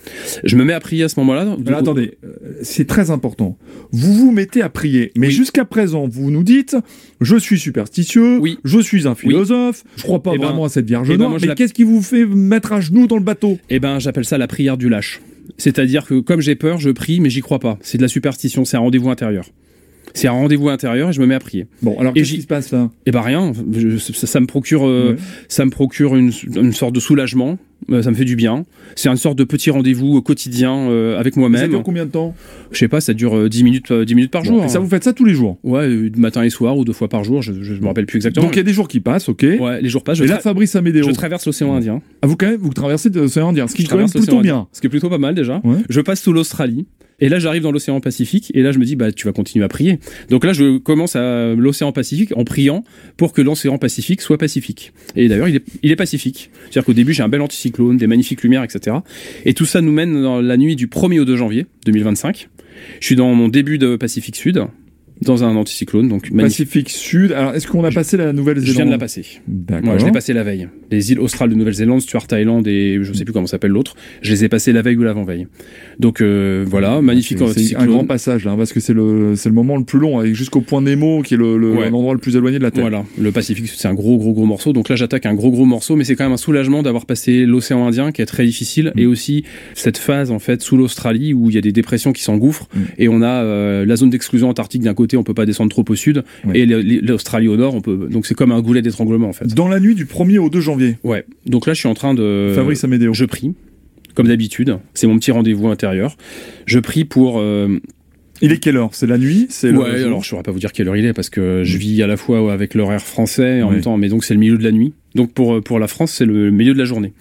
Je me mets à prier à ce moment-là. Mais attendez, c'est très important. Vous vous mettez à prier, mais oui. jusqu'à présent, vous nous dites, je suis superstitieux, oui. je suis un philosophe, oui. je crois pas eh vraiment ben, à cette Vierge Noire, ben mais la... qu'est-ce qui vous fait mettre à genoux dans le bateau ? Eh ben, j'appelle ça la prière du lâche. C'est-à-dire que comme j'ai peur, je prie, mais j'y crois pas. C'est de la superstition, c'est un rendez-vous intérieur. C'est un rendez-vous intérieur et je me mets à prier. Bon, alors qu'est-ce qui se passe là ? Eh ben rien. Je, ça, ça me procure, euh, ouais. ça me procure une, une sorte de soulagement. Euh, ça me fait du bien. C'est une sorte de petit rendez-vous quotidien euh, avec moi-même. Ça dure combien de temps ? Je sais pas, ça dure euh, dix minutes, euh, dix minutes par bon, jour. Et ça, vous faites ça tous les jours ? Ouais, euh, matin et soir ou deux fois par jour. Je, je, je me rappelle plus exactement. Donc il y a des jours qui passent, ok. Ouais, les jours passent. Je et là, Fabrice Amédéo. Je traverse l'océan Indien. Ah, vous quand même, vous traversez l'océan Indien, ce qui est quand même plutôt bien. Ce qui est plutôt pas mal déjà. Ouais. Je passe sous l'Australie. Et là, j'arrive dans l'océan Pacifique, et là, je me dis, bah, tu vas continuer à prier. Donc là, je commence à l'océan Pacifique en priant pour que l'océan Pacifique soit pacifique. Et d'ailleurs, il est, il est pacifique. C'est-à-dire qu'au début, j'ai un bel anticyclone, des magnifiques lumières, et cetera. Et tout ça nous mène dans la nuit du premier au deux janvier deux mille vingt-cinq. Je suis dans mon début de Pacifique Sud, dans un anticyclone, donc magnifique. Pacifique Sud. Alors, est-ce qu'on a passé la Nouvelle-Zélande ? Je viens de la passer. D'accord. Ouais, je l'ai passé la veille. Les îles australes de Nouvelle-Zélande, Stuart Island et je sais plus comment s'appelle l'autre, je les ai passées la veille ou l'avant-veille. Donc euh, voilà, magnifique c'est, anticyclone. C'est un grand passage là, parce que c'est le c'est le moment le plus long, avec jusqu'au point Nemo qui est le, le ouais. l'endroit le plus éloigné de la Terre. Voilà, le Pacifique c'est un gros gros gros morceau. Donc là j'attaque un gros gros morceau, mais c'est quand même un soulagement d'avoir passé l'océan Indien qui est très difficile mmh. et aussi cette phase en fait sous l'Australie où il y a des dépressions qui s'engouffrent mmh. et on a euh, la zone d'exclusion antarctique d'un côté, on peut pas descendre trop au sud ouais. et l'Australie au nord, on peut donc c'est comme un goulet d'étranglement en fait. Dans la nuit du premier au deux janvier. Ouais. Donc là je suis en train de Fabrice Amédéo. Je prie. Comme d'habitude, c'est mon petit rendez-vous intérieur. Je prie pour... Euh... Il est quelle heure ? C'est la nuit ? C'est Ouais, le... alors je ne saurais pas vous dire quelle heure il est, parce que je vis à la fois avec l'horaire français en ouais. même temps, mais donc c'est le milieu de la nuit. Donc pour, pour la France, c'est le milieu de la journée.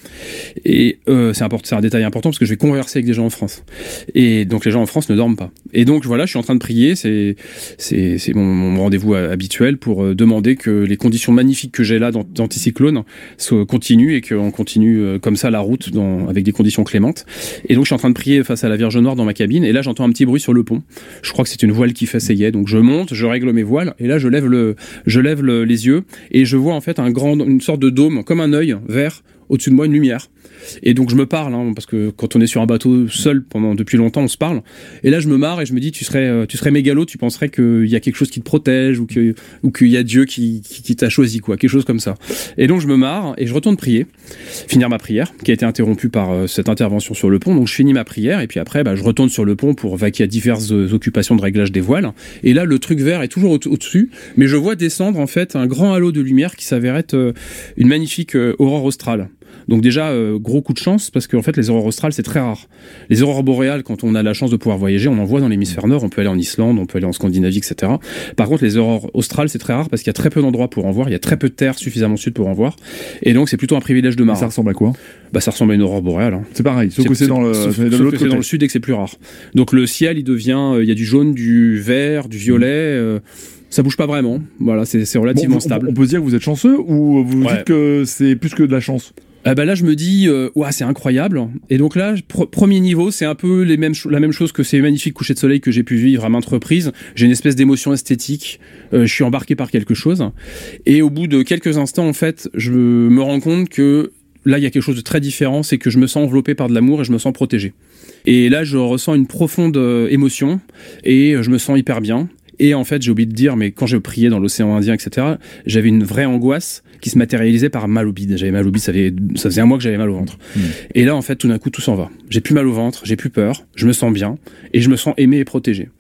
Et euh, c'est, import- c'est un détail important parce que je vais converser avec des gens en France. Et donc les gens en France ne dorment pas. Et donc voilà, je suis en train de prier, c'est, c'est, c'est mon, mon rendez-vous habituel pour euh, demander que les conditions magnifiques que j'ai là dans, d'anticyclone soient, continuent et qu'on continue euh, comme ça la route dans, avec des conditions clémentes. Et donc je suis en train de prier face à la Vierge Noire dans ma cabine et là j'entends un petit bruit sur le pont. Je crois que c'est une voile qui façayait. Donc je monte, je règle mes voiles et là je lève, le, je lève le, les yeux et je vois en fait un grand, une sorte de dôme, comme un œil vert, au-dessus de moi, une lumière. Et donc je me parle, hein, parce que quand on est sur un bateau seul pendant depuis longtemps, on se parle. Et là je me marre et je me dis, tu serais, euh, tu serais mégalo, tu penserais qu'il y a quelque chose qui te protège ou que, ou qu'il y a Dieu qui, qui, qui t'a choisi, quoi, quelque chose comme ça. Et donc je me marre et je retourne prier, finir ma prière, qui a été interrompue par euh, cette intervention sur le pont. Donc je finis ma prière et puis après, bah, je retourne sur le pont pour vaquer à diverses euh, occupations de réglage des voiles. Et là le truc vert est toujours au- au-dessus, mais je vois descendre en fait un grand halo de lumière qui s'avère être euh, une magnifique euh, aurore australe. Donc déjà, euh, gros coup de chance, parce qu'en fait, les aurores australes, c'est très rare. Les aurores boréales, quand on a la chance de pouvoir voyager, on en voit dans l'hémisphère nord, on peut aller en Islande, on peut aller en Scandinavie, et cetera. Par contre, les aurores australes, c'est très rare, parce qu'il y a très peu d'endroits pour en voir, il y a très peu de terre suffisamment sud pour en voir, et donc c'est plutôt un privilège de marin. Ça ressemble à quoi ? Bah ça ressemble à une aurore boréale. Hein. C'est pareil, sauf que c'est dans le, sauf, c'est sauf de l'autre que côté. c'est dans le sud et que c'est plus rare. Donc le ciel, il devient, il euh, y a du jaune, du vert, du violet... Euh, ça bouge pas vraiment, voilà, c'est, c'est relativement bon, stable. On peut se dire que vous êtes chanceux ou vous ouais. dites que c'est plus que de la chance ? Euh, bah là je me dis euh, ouah, c'est incroyable, et donc là pr- premier niveau, c'est un peu les mêmes cho- la même chose que ces magnifiques couchers de soleil que j'ai pu vivre à maintes reprises. J'ai une espèce d'émotion esthétique, euh, je suis embarqué par quelque chose et au bout de quelques instants en fait je me rends compte que là il y a quelque chose de très différent, c'est que je me sens enveloppé par de l'amour et je me sens protégé, et là je ressens une profonde euh, émotion et je me sens hyper bien. Et en fait, j'ai oublié de dire, mais quand je priais dans l'océan Indien, et cetera, j'avais une vraie angoisse qui se matérialisait par mal au bide. J'avais mal au bide, ça faisait, ça faisait un mois que j'avais mal au ventre. Mmh. Et là, en fait, tout d'un coup, tout s'en va. J'ai plus mal au ventre, j'ai plus peur, je me sens bien, et je me sens aimé et protégé.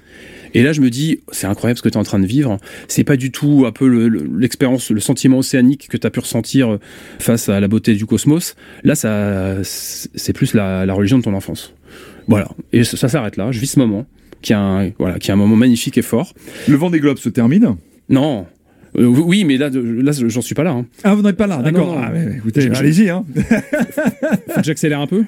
Et là, je me dis, c'est incroyable ce que tu es en train de vivre. C'est pas du tout un peu le, le, l'expérience, le sentiment océanique que tu as pu ressentir face à la beauté du cosmos. Là, ça, c'est plus la, la religion de ton enfance. Voilà. Et ça, ça s'arrête là. Je vis ce moment, qui est un, voilà, qui est un moment magnifique et fort. Le Vendée Globe se termine ? Non. Euh, oui, mais là, là, j'en suis pas là. Hein. Ah, vous n'êtes pas là, ah, d'accord. Non, non. Ah, mais, écoutez, je, allez-y. Hein. Faut que j'accélère un peu.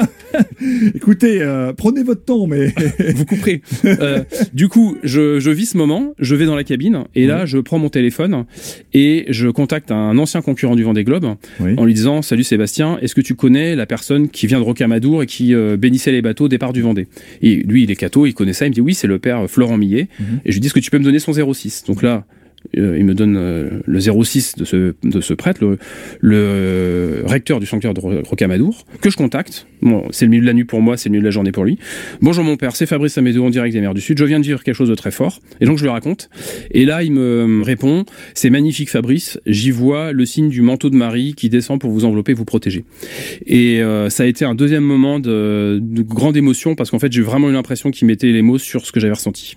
Écoutez, euh, prenez votre temps, mais... Vous couperez. Euh, du coup, je, je vis ce moment, je vais dans la cabine, et là, oui. je prends mon téléphone, et je contacte un ancien concurrent du Vendée Globe, oui. en lui disant « Salut Sébastien, est-ce que tu connais la personne qui vient de Rocamadour et qui euh, bénissait les bateaux au départ du Vendée ?» Et lui, il est catho, il connaît ça, il me dit « Oui, c'est le père Florent Millet. Mm-hmm. » Et je lui dis « Est-ce que tu peux me donner son zéro six ?» Donc là, Euh, il me donne euh, le zéro six de ce, de ce prêtre, le, le euh, recteur du sanctuaire de Rocamadour, que je contacte. Bon, c'est le milieu de la nuit pour moi, c'est le milieu de la journée pour lui. Bonjour mon père, c'est Fabrice Amédéo en direct des mers du Sud. Je viens de dire quelque chose de très fort. Et donc je lui raconte. Et là, il me répond, c'est magnifique Fabrice, j'y vois le signe du manteau de Marie qui descend pour vous envelopper, vous protéger. Et euh, ça a été un deuxième moment de, de grande émotion parce qu'en fait, j'ai vraiment eu l'impression qu'il mettait les mots sur ce que j'avais ressenti.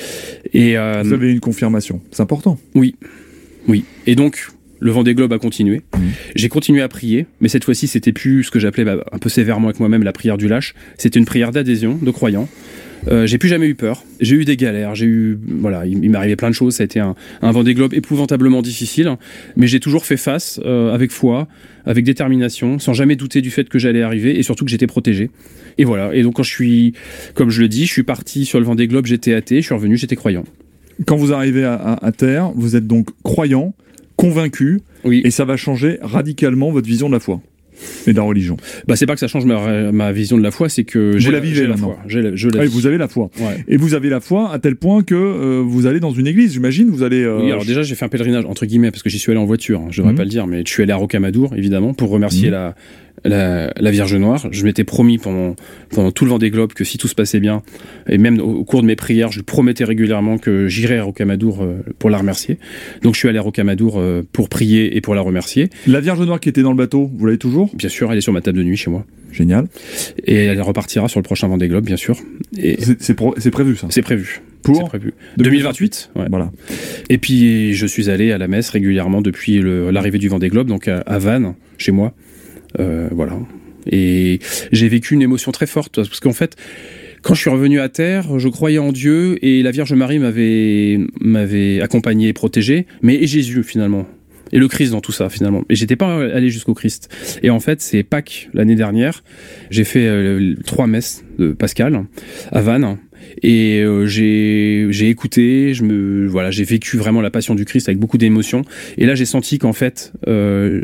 Et euh, vous avez une confirmation, c'est important. Oui, oui. Et donc, le Vendée Globe a continué. Mmh. J'ai continué à prier, mais cette fois-ci, c'était plus ce que j'appelais bah, un peu sévèrement avec moi-même la prière du lâche. C'était une prière d'adhésion, de croyant. Euh, j'ai plus jamais eu peur. J'ai eu des galères. J'ai eu, voilà, il, il m'est arrivé plein de choses. Ça a été un, un Vendée Globe épouvantablement difficile, mais j'ai toujours fait face euh, avec foi, avec détermination, sans jamais douter du fait que j'allais arriver et surtout que j'étais protégé. Et voilà. Et donc quand je suis, comme je le dis, je suis parti sur le Vendée Globe, j'étais athée, je suis revenu, j'étais croyant. Quand vous arrivez à, à, à terre, vous êtes donc croyant, convaincu, oui. et ça va changer radicalement votre vision de la foi et de la religion. Bah c'est pas que ça change ma, ma vision de la foi, c'est que j'ai, vous la vivez j'ai la maintenant. foi. J'ai la, je la oui, vous avez la foi. Ouais. Et vous avez la foi à tel point que euh, vous allez dans une église, j'imagine. Vous allez. Euh... Oui, alors déjà j'ai fait un pèlerinage entre guillemets parce que j'y suis allé en voiture. Hein, je devrais mmh. pas le dire, mais je suis allé à Rocamadour évidemment pour remercier mmh. la. La, la Vierge Noire. Je m'étais promis pendant, pendant tout le Vendée Globe que si tout se passait bien, et même au, au cours de mes prières, je lui promettais régulièrement que j'irais à Rocamadour euh, pour la remercier. Donc je suis allé à Rocamadour euh, pour prier et pour la remercier. La Vierge Noire qui était dans le bateau, vous l'avez toujours ? Bien sûr, elle est sur ma table de nuit chez moi. Génial. Et elle repartira sur le prochain Vendée Globe, bien sûr. Et c'est, c'est, pro- c'est prévu ça ? C'est prévu. Pour c'est prévu. deux mille vingt-huit ouais. Voilà. Et puis je suis allé à la messe régulièrement depuis le, l'arrivée du Vendée Globe, donc à, à Vannes, chez moi. Euh, voilà. Et j'ai vécu une émotion très forte parce qu'en fait, quand je suis revenu à terre, je croyais en Dieu et la Vierge Marie m'avait m'avait accompagné et protégé, mais et Jésus finalement. Et le Christ dans tout ça finalement. Et j'étais pas allé jusqu'au Christ. Et en fait, c'est Pâques l'année dernière. J'ai fait euh, trois messes de Pascal à Vannes. Et euh, j'ai j'ai écouté, je me voilà, j'ai vécu vraiment la passion du Christ avec beaucoup d'émotion. Et là, j'ai senti qu'en fait, euh,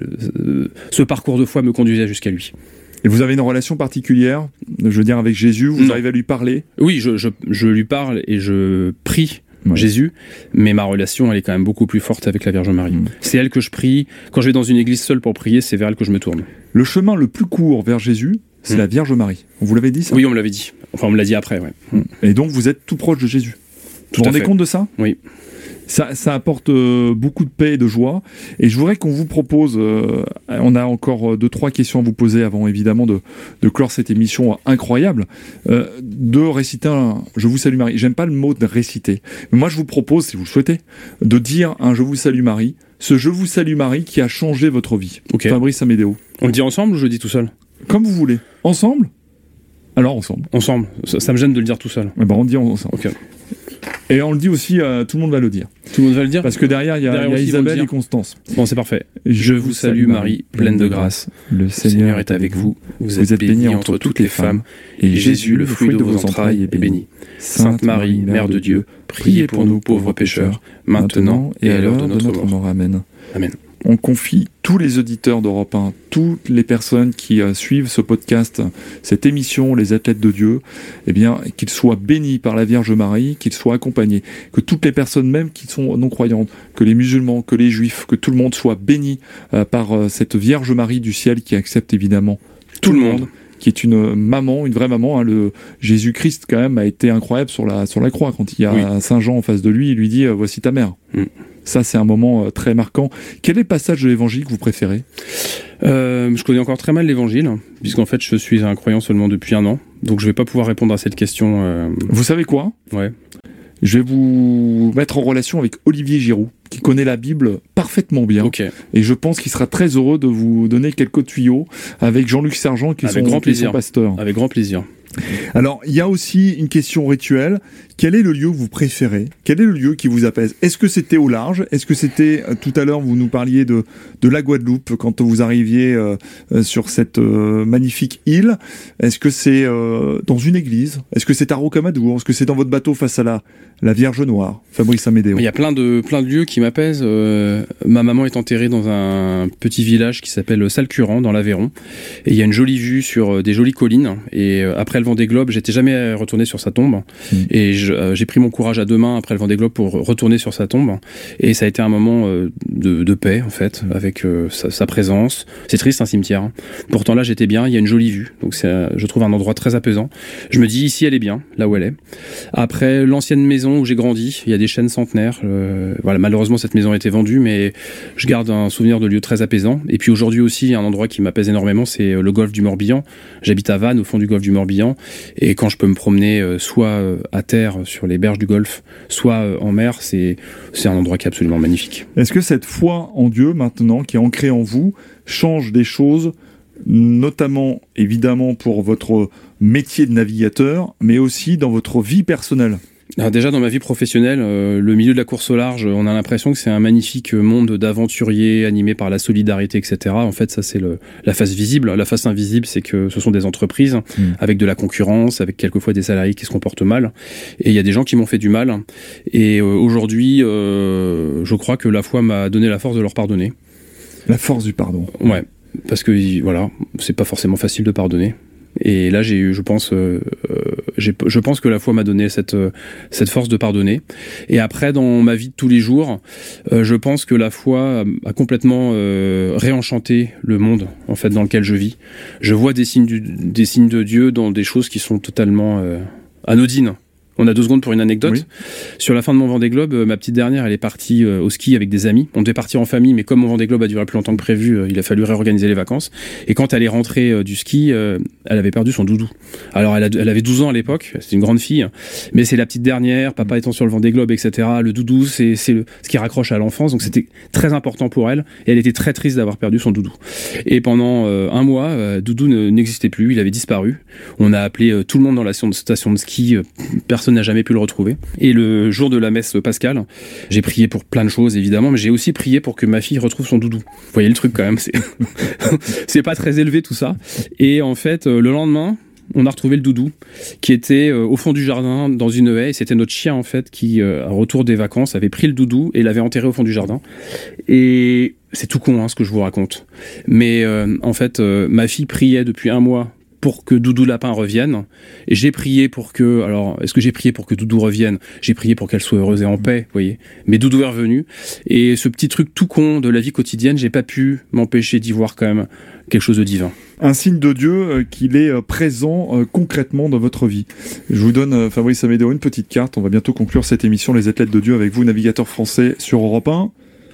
ce parcours de foi me conduisait jusqu'à lui. Et vous avez une relation particulière, je veux dire, avec Jésus, vous non. arrivez à lui parler ? Oui, je, je, je lui parle et je prie ouais. Jésus, mais ma relation, elle est quand même beaucoup plus forte avec la Vierge Marie. Mmh. C'est elle que je prie. Quand je vais dans une église seule pour prier, c'est vers elle que je me tourne. Le chemin le plus court vers Jésus, c'est mmh. la Vierge Marie. On vous l'avait dit ça ? Oui, on me l'avait dit. Enfin, on me l'a dit après, ouais. Mmh. Et donc, vous êtes tout proche de Jésus. Tout vous vous rendez compte de ça ? Oui. Ça, ça apporte euh, beaucoup de paix et de joie. Et je voudrais qu'on vous propose, euh, on a encore deux, trois questions à vous poser avant évidemment de, de clore cette émission incroyable, euh, de réciter un « Je vous salue Marie ». J'aime pas le mot de réciter. Mais moi je vous propose, si vous le souhaitez, de dire un « Je vous salue Marie », ce « Je vous salue Marie » qui a changé votre vie. Okay. Fabrice Amédéo. On le dit ensemble ou je le dis tout seul ? Comme vous voulez. Ensemble ? Alors ensemble. Ensemble. Ça, ça me gêne de le dire tout seul. Eh ben, on dit ensemble. Ok. Et on le dit aussi, euh, tout le monde va le dire. Tout le monde va le dire ? Parce que derrière, il y a, y a Isabelle et Constance. Bon, c'est parfait. Je, Je vous salue Marie, pleine de grâce. Le Seigneur est avec vous. Vous, vous êtes, êtes bénie entre toutes les femmes. Et Jésus, le fruit de vos entrailles, est béni. Sainte Marie, Mère de Dieu, priez pour nous pauvres pécheurs, maintenant et à l'heure de notre mort. Amen. Amen. On confie tous les auditeurs d'Europe un, toutes les personnes qui euh, suivent ce podcast, cette émission, les athlètes de Dieu, eh bien, qu'ils soient bénis par la Vierge Marie, qu'ils soient accompagnés, que toutes les personnes même qui sont non-croyantes, que les musulmans, que les juifs, que tout le monde soit béni euh, par euh, cette Vierge Marie du ciel qui accepte évidemment tout, tout le monde. monde. Qui est une maman, une vraie maman. Hein, le Jésus-Christ, quand même, a été incroyable sur la, sur la croix. Quand il y a oui. Saint Jean en face de lui, il lui dit euh, « Voici ta mère mm. ». Ça, c'est un moment euh, très marquant. Quel est le passage de l'Évangile que vous préférez ? euh, Je connais encore très mal l'Évangile, puisqu'en fait, je suis un croyant seulement depuis un an. Donc, je ne vais pas pouvoir répondre à cette question. Euh... Vous savez quoi ? Ouais. Je vais vous mettre en relation avec Olivier Giroud, qui connaît la Bible parfaitement bien. Okay. Et je pense qu'il sera très heureux de vous donner quelques tuyaux avec Jean-Luc Sergent, qui est son, qui est son pasteur. Avec grand plaisir. Alors, il y a aussi une question rituelle. Quel est le lieu que vous préférez ? Quel est le lieu qui vous apaise ? Est-ce que c'était au large ? Est-ce que c'était, euh, tout à l'heure, vous nous parliez de, de la Guadeloupe, quand vous arriviez euh, euh, sur cette euh, magnifique île ? Est-ce que c'est euh, dans une église ? Est-ce que c'est à Rocamadour ? Est-ce que c'est dans votre bateau face à la, la Vierge Noire ? Fabrice Amédéo. Il y a plein de, plein de lieux qui m'apaisent. Euh, ma maman est enterrée dans un petit village qui s'appelle Salcurant, dans l'Aveyron. Et il y a une jolie vue sur des jolies collines. Et euh, après le Vendée Globe, j'étais jamais retourné sur sa tombe. Mmh. Et je, euh, j'ai pris mon courage à deux mains après le Vendée Globe pour retourner sur sa tombe. Et ça a été un moment euh, de, de paix, en fait, avec euh, sa, sa présence. C'est triste, un cimetière. Hein. Pourtant, là, j'étais bien. Il y a une jolie vue. Donc, c'est, euh, je trouve un endroit très apaisant. Je me dis, ici, elle est bien, là où elle est. Après, l'ancienne maison où j'ai grandi, il y a des chênes centenaires. Euh, voilà, malheureusement, cette maison a été vendue, mais je garde un souvenir de lieu très apaisant. Et puis, aujourd'hui aussi, un endroit qui m'apaise énormément, c'est le golfe du Morbihan. J'habite à Vannes, au fond du golfe du Morbihan. Et quand je peux me promener euh, soit euh, à terre sur les berges du golfe, soit euh, en mer, c'est, c'est un endroit qui est absolument magnifique. Est-ce que cette foi en Dieu, maintenant, qui est ancrée en vous, change des choses, notamment, évidemment, pour votre métier de navigateur, mais aussi dans votre vie personnelle ? Alors déjà dans ma vie professionnelle, euh, le milieu de la course au large, on a l'impression que c'est un magnifique monde d'aventuriers animés par la solidarité, et cetera. En fait, ça c'est le, la face visible. La face invisible, c'est que ce sont des entreprises mmh. avec de la concurrence, avec quelquefois des salariés qui se comportent mal. Et il y a des gens qui m'ont fait du mal. Et euh, aujourd'hui, euh, je crois que la foi m'a donné la force de leur pardonner. La force du pardon. Ouais, parce que voilà, c'est pas forcément facile de pardonner. Et là, j'ai eu, je pense, euh, j'ai, je pense que la foi m'a donné cette cette force de pardonner. Et après, dans ma vie de tous les jours, euh, je pense que la foi a, a complètement euh, réenchanté le monde, en fait, dans lequel je vis. Je vois des signes du, des signes de Dieu dans des choses qui sont totalement euh, anodines. On a deux secondes pour une anecdote. Oui. Sur la fin de mon Vendée Globe, ma petite dernière, elle est partie euh, au ski avec des amis. On devait partir en famille, mais comme mon Vendée Globe a duré plus longtemps que prévu, euh, il a fallu réorganiser les vacances. Et quand elle est rentrée euh, du ski, euh, elle avait perdu son doudou. Alors, elle, a, elle avait douze ans à l'époque, c'était une grande fille, mais c'est la petite dernière, papa étant sur le Vendée Globe, et cetera. Le doudou, c'est, c'est le, ce qui raccroche à l'enfance, donc c'était très important pour elle. Et elle était très triste d'avoir perdu son doudou. Et pendant euh, un mois, euh, doudou ne, n'existait plus, il avait disparu. On a appelé euh, tout le monde dans la station de ski, euh, personne n'a jamais pu le retrouver. Et le jour de la messe pascale, j'ai prié pour plein de choses évidemment, mais j'ai aussi prié pour que ma fille retrouve son doudou. Vous voyez le truc quand même, c'est c'est pas très élevé tout ça. Et en fait, le lendemain, on a retrouvé le doudou qui était au fond du jardin dans une haie. Et c'était notre chien en fait qui, à retour des vacances, avait pris le doudou et l'avait enterré au fond du jardin. Et c'est tout con hein, ce que je vous raconte. Mais euh, en fait, euh, ma fille priait depuis un mois pour que Doudou Lapin revienne. Et j'ai prié pour que... Alors, est-ce que j'ai prié pour que Doudou revienne ? J'ai prié pour qu'elle soit heureuse et en paix, vous voyez. Mais Doudou est revenu. Et ce petit truc tout con de la vie quotidienne, j'ai pas pu m'empêcher d'y voir quand même quelque chose de divin. Un signe de Dieu euh, qu'il est euh, présent euh, concrètement dans votre vie. Je vous donne, euh, Fabrice Amédéo, une petite carte. On va bientôt conclure cette émission Les Athlètes de Dieu avec vous, navigateur français sur Europe un.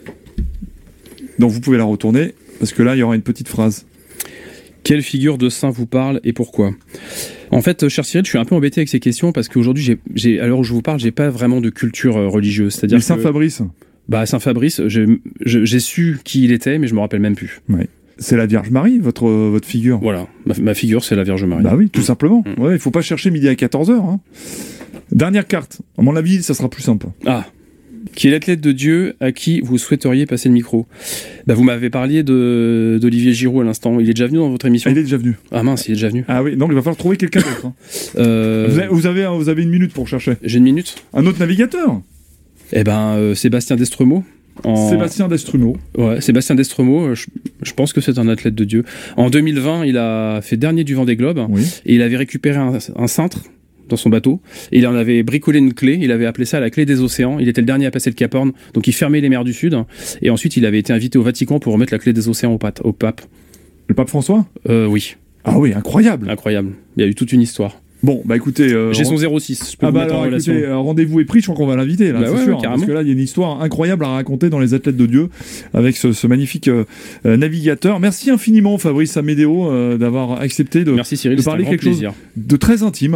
Donc vous pouvez la retourner, parce que là, il y aura une petite phrase. Quelle figure de saint vous parle et pourquoi ? En fait, cher Cyril, je suis un peu embêté avec ces questions parce qu'aujourd'hui, j'ai, j'ai, à l'heure où je vous parle, j'ai pas vraiment de culture euh, religieuse. C'est-à-dire mais Saint que, Fabrice Bah, Saint Fabrice, j'ai, j'ai su qui il était, mais je me rappelle même plus. Ouais. C'est la Vierge Marie, votre, euh, votre figure. Voilà, ma, ma figure, c'est la Vierge Marie. Bah oui, tout mmh. simplement. Mmh. Ouais, il faut pas chercher midi à quatorze heures. Hein. Dernière carte. À mon avis, ça sera plus simple. Ah. Qui est l'athlète de Dieu à qui vous souhaiteriez passer le micro ? Bah, vous m'avez parlé de, d'Olivier Giroud à l'instant. Il est déjà venu dans votre émission ? Ah, il est déjà venu. Ah mince, il est déjà venu. Ah oui, donc il va falloir trouver quelqu'un d'autre. Hein. euh... vous, avez, vous, avez, vous avez une minute pour chercher. J'ai une minute. Un autre navigateur ? Eh ben, euh, Sébastien Destremaux. En... Sébastien Destremaux. Ouais, Sébastien Destremaux, je, je pense que c'est un athlète de Dieu. En deux mille vingt, il a fait dernier du Vendée Globe. Oui. Et il avait récupéré un, un cintre dans son bateau, et il en avait bricolé une clé, il avait appelé ça la clé des océans, il était le dernier à passer le Cap Horn, donc il fermait les mers du Sud, et ensuite il avait été invité au Vatican pour remettre la clé des océans au, pat- au pape. Le pape François ? euh, Oui. Ah oui, incroyable. Incroyable, il y a eu toute une histoire. Bon, bah écoutez... Euh, J'ai son zéro six, je peux ah vous bah mettre alors, en relation. Écoutez, euh, rendez-vous est pris, je crois qu'on va l'inviter, là, bah c'est ouais, sûr. Ouais, parce que là, il y a une histoire incroyable à raconter dans Les Athlètes de Dieu, avec ce, ce magnifique euh, navigateur. Merci infiniment, Fabrice Amédéo, euh, d'avoir accepté de, Merci, Cyril, de parler un quelque plaisir. chose de très intime.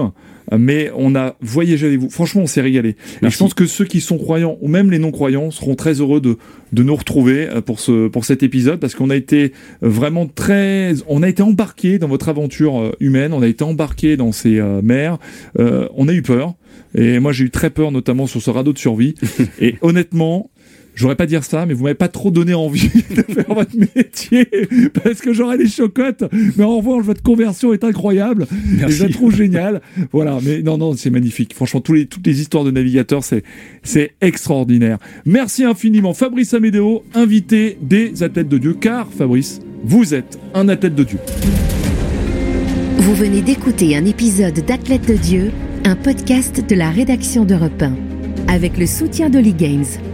mais on a voyagé avec vous. Franchement, on s'est régalé. Et je pense que ceux qui sont croyants, ou même les non-croyants, seront très heureux de, de nous retrouver pour, ce, pour cet épisode, parce qu'on a été vraiment très... On a été embarqués dans votre aventure humaine, on a été embarqués dans ces euh, mers, euh, on a eu peur, et moi j'ai eu très peur, notamment sur ce radeau de survie, et honnêtement... J'aurais pas dire ça, mais vous m'avez pas trop donné envie de faire votre métier parce que j'aurais les chocottes. Mais en revanche, votre conversion est incroyable. Merci. Et je la trouve géniale. Voilà. Mais non, non, c'est magnifique. Franchement, tous les, toutes les histoires de navigateurs, c'est, c'est extraordinaire. Merci infiniment. Fabrice Amédéo, invité des Athlètes de Dieu, car Fabrice, vous êtes un athlète de Dieu. Vous venez d'écouter un épisode d'Athlètes de Dieu, un podcast de la rédaction d'Europe un, avec le soutien d'Holy Games.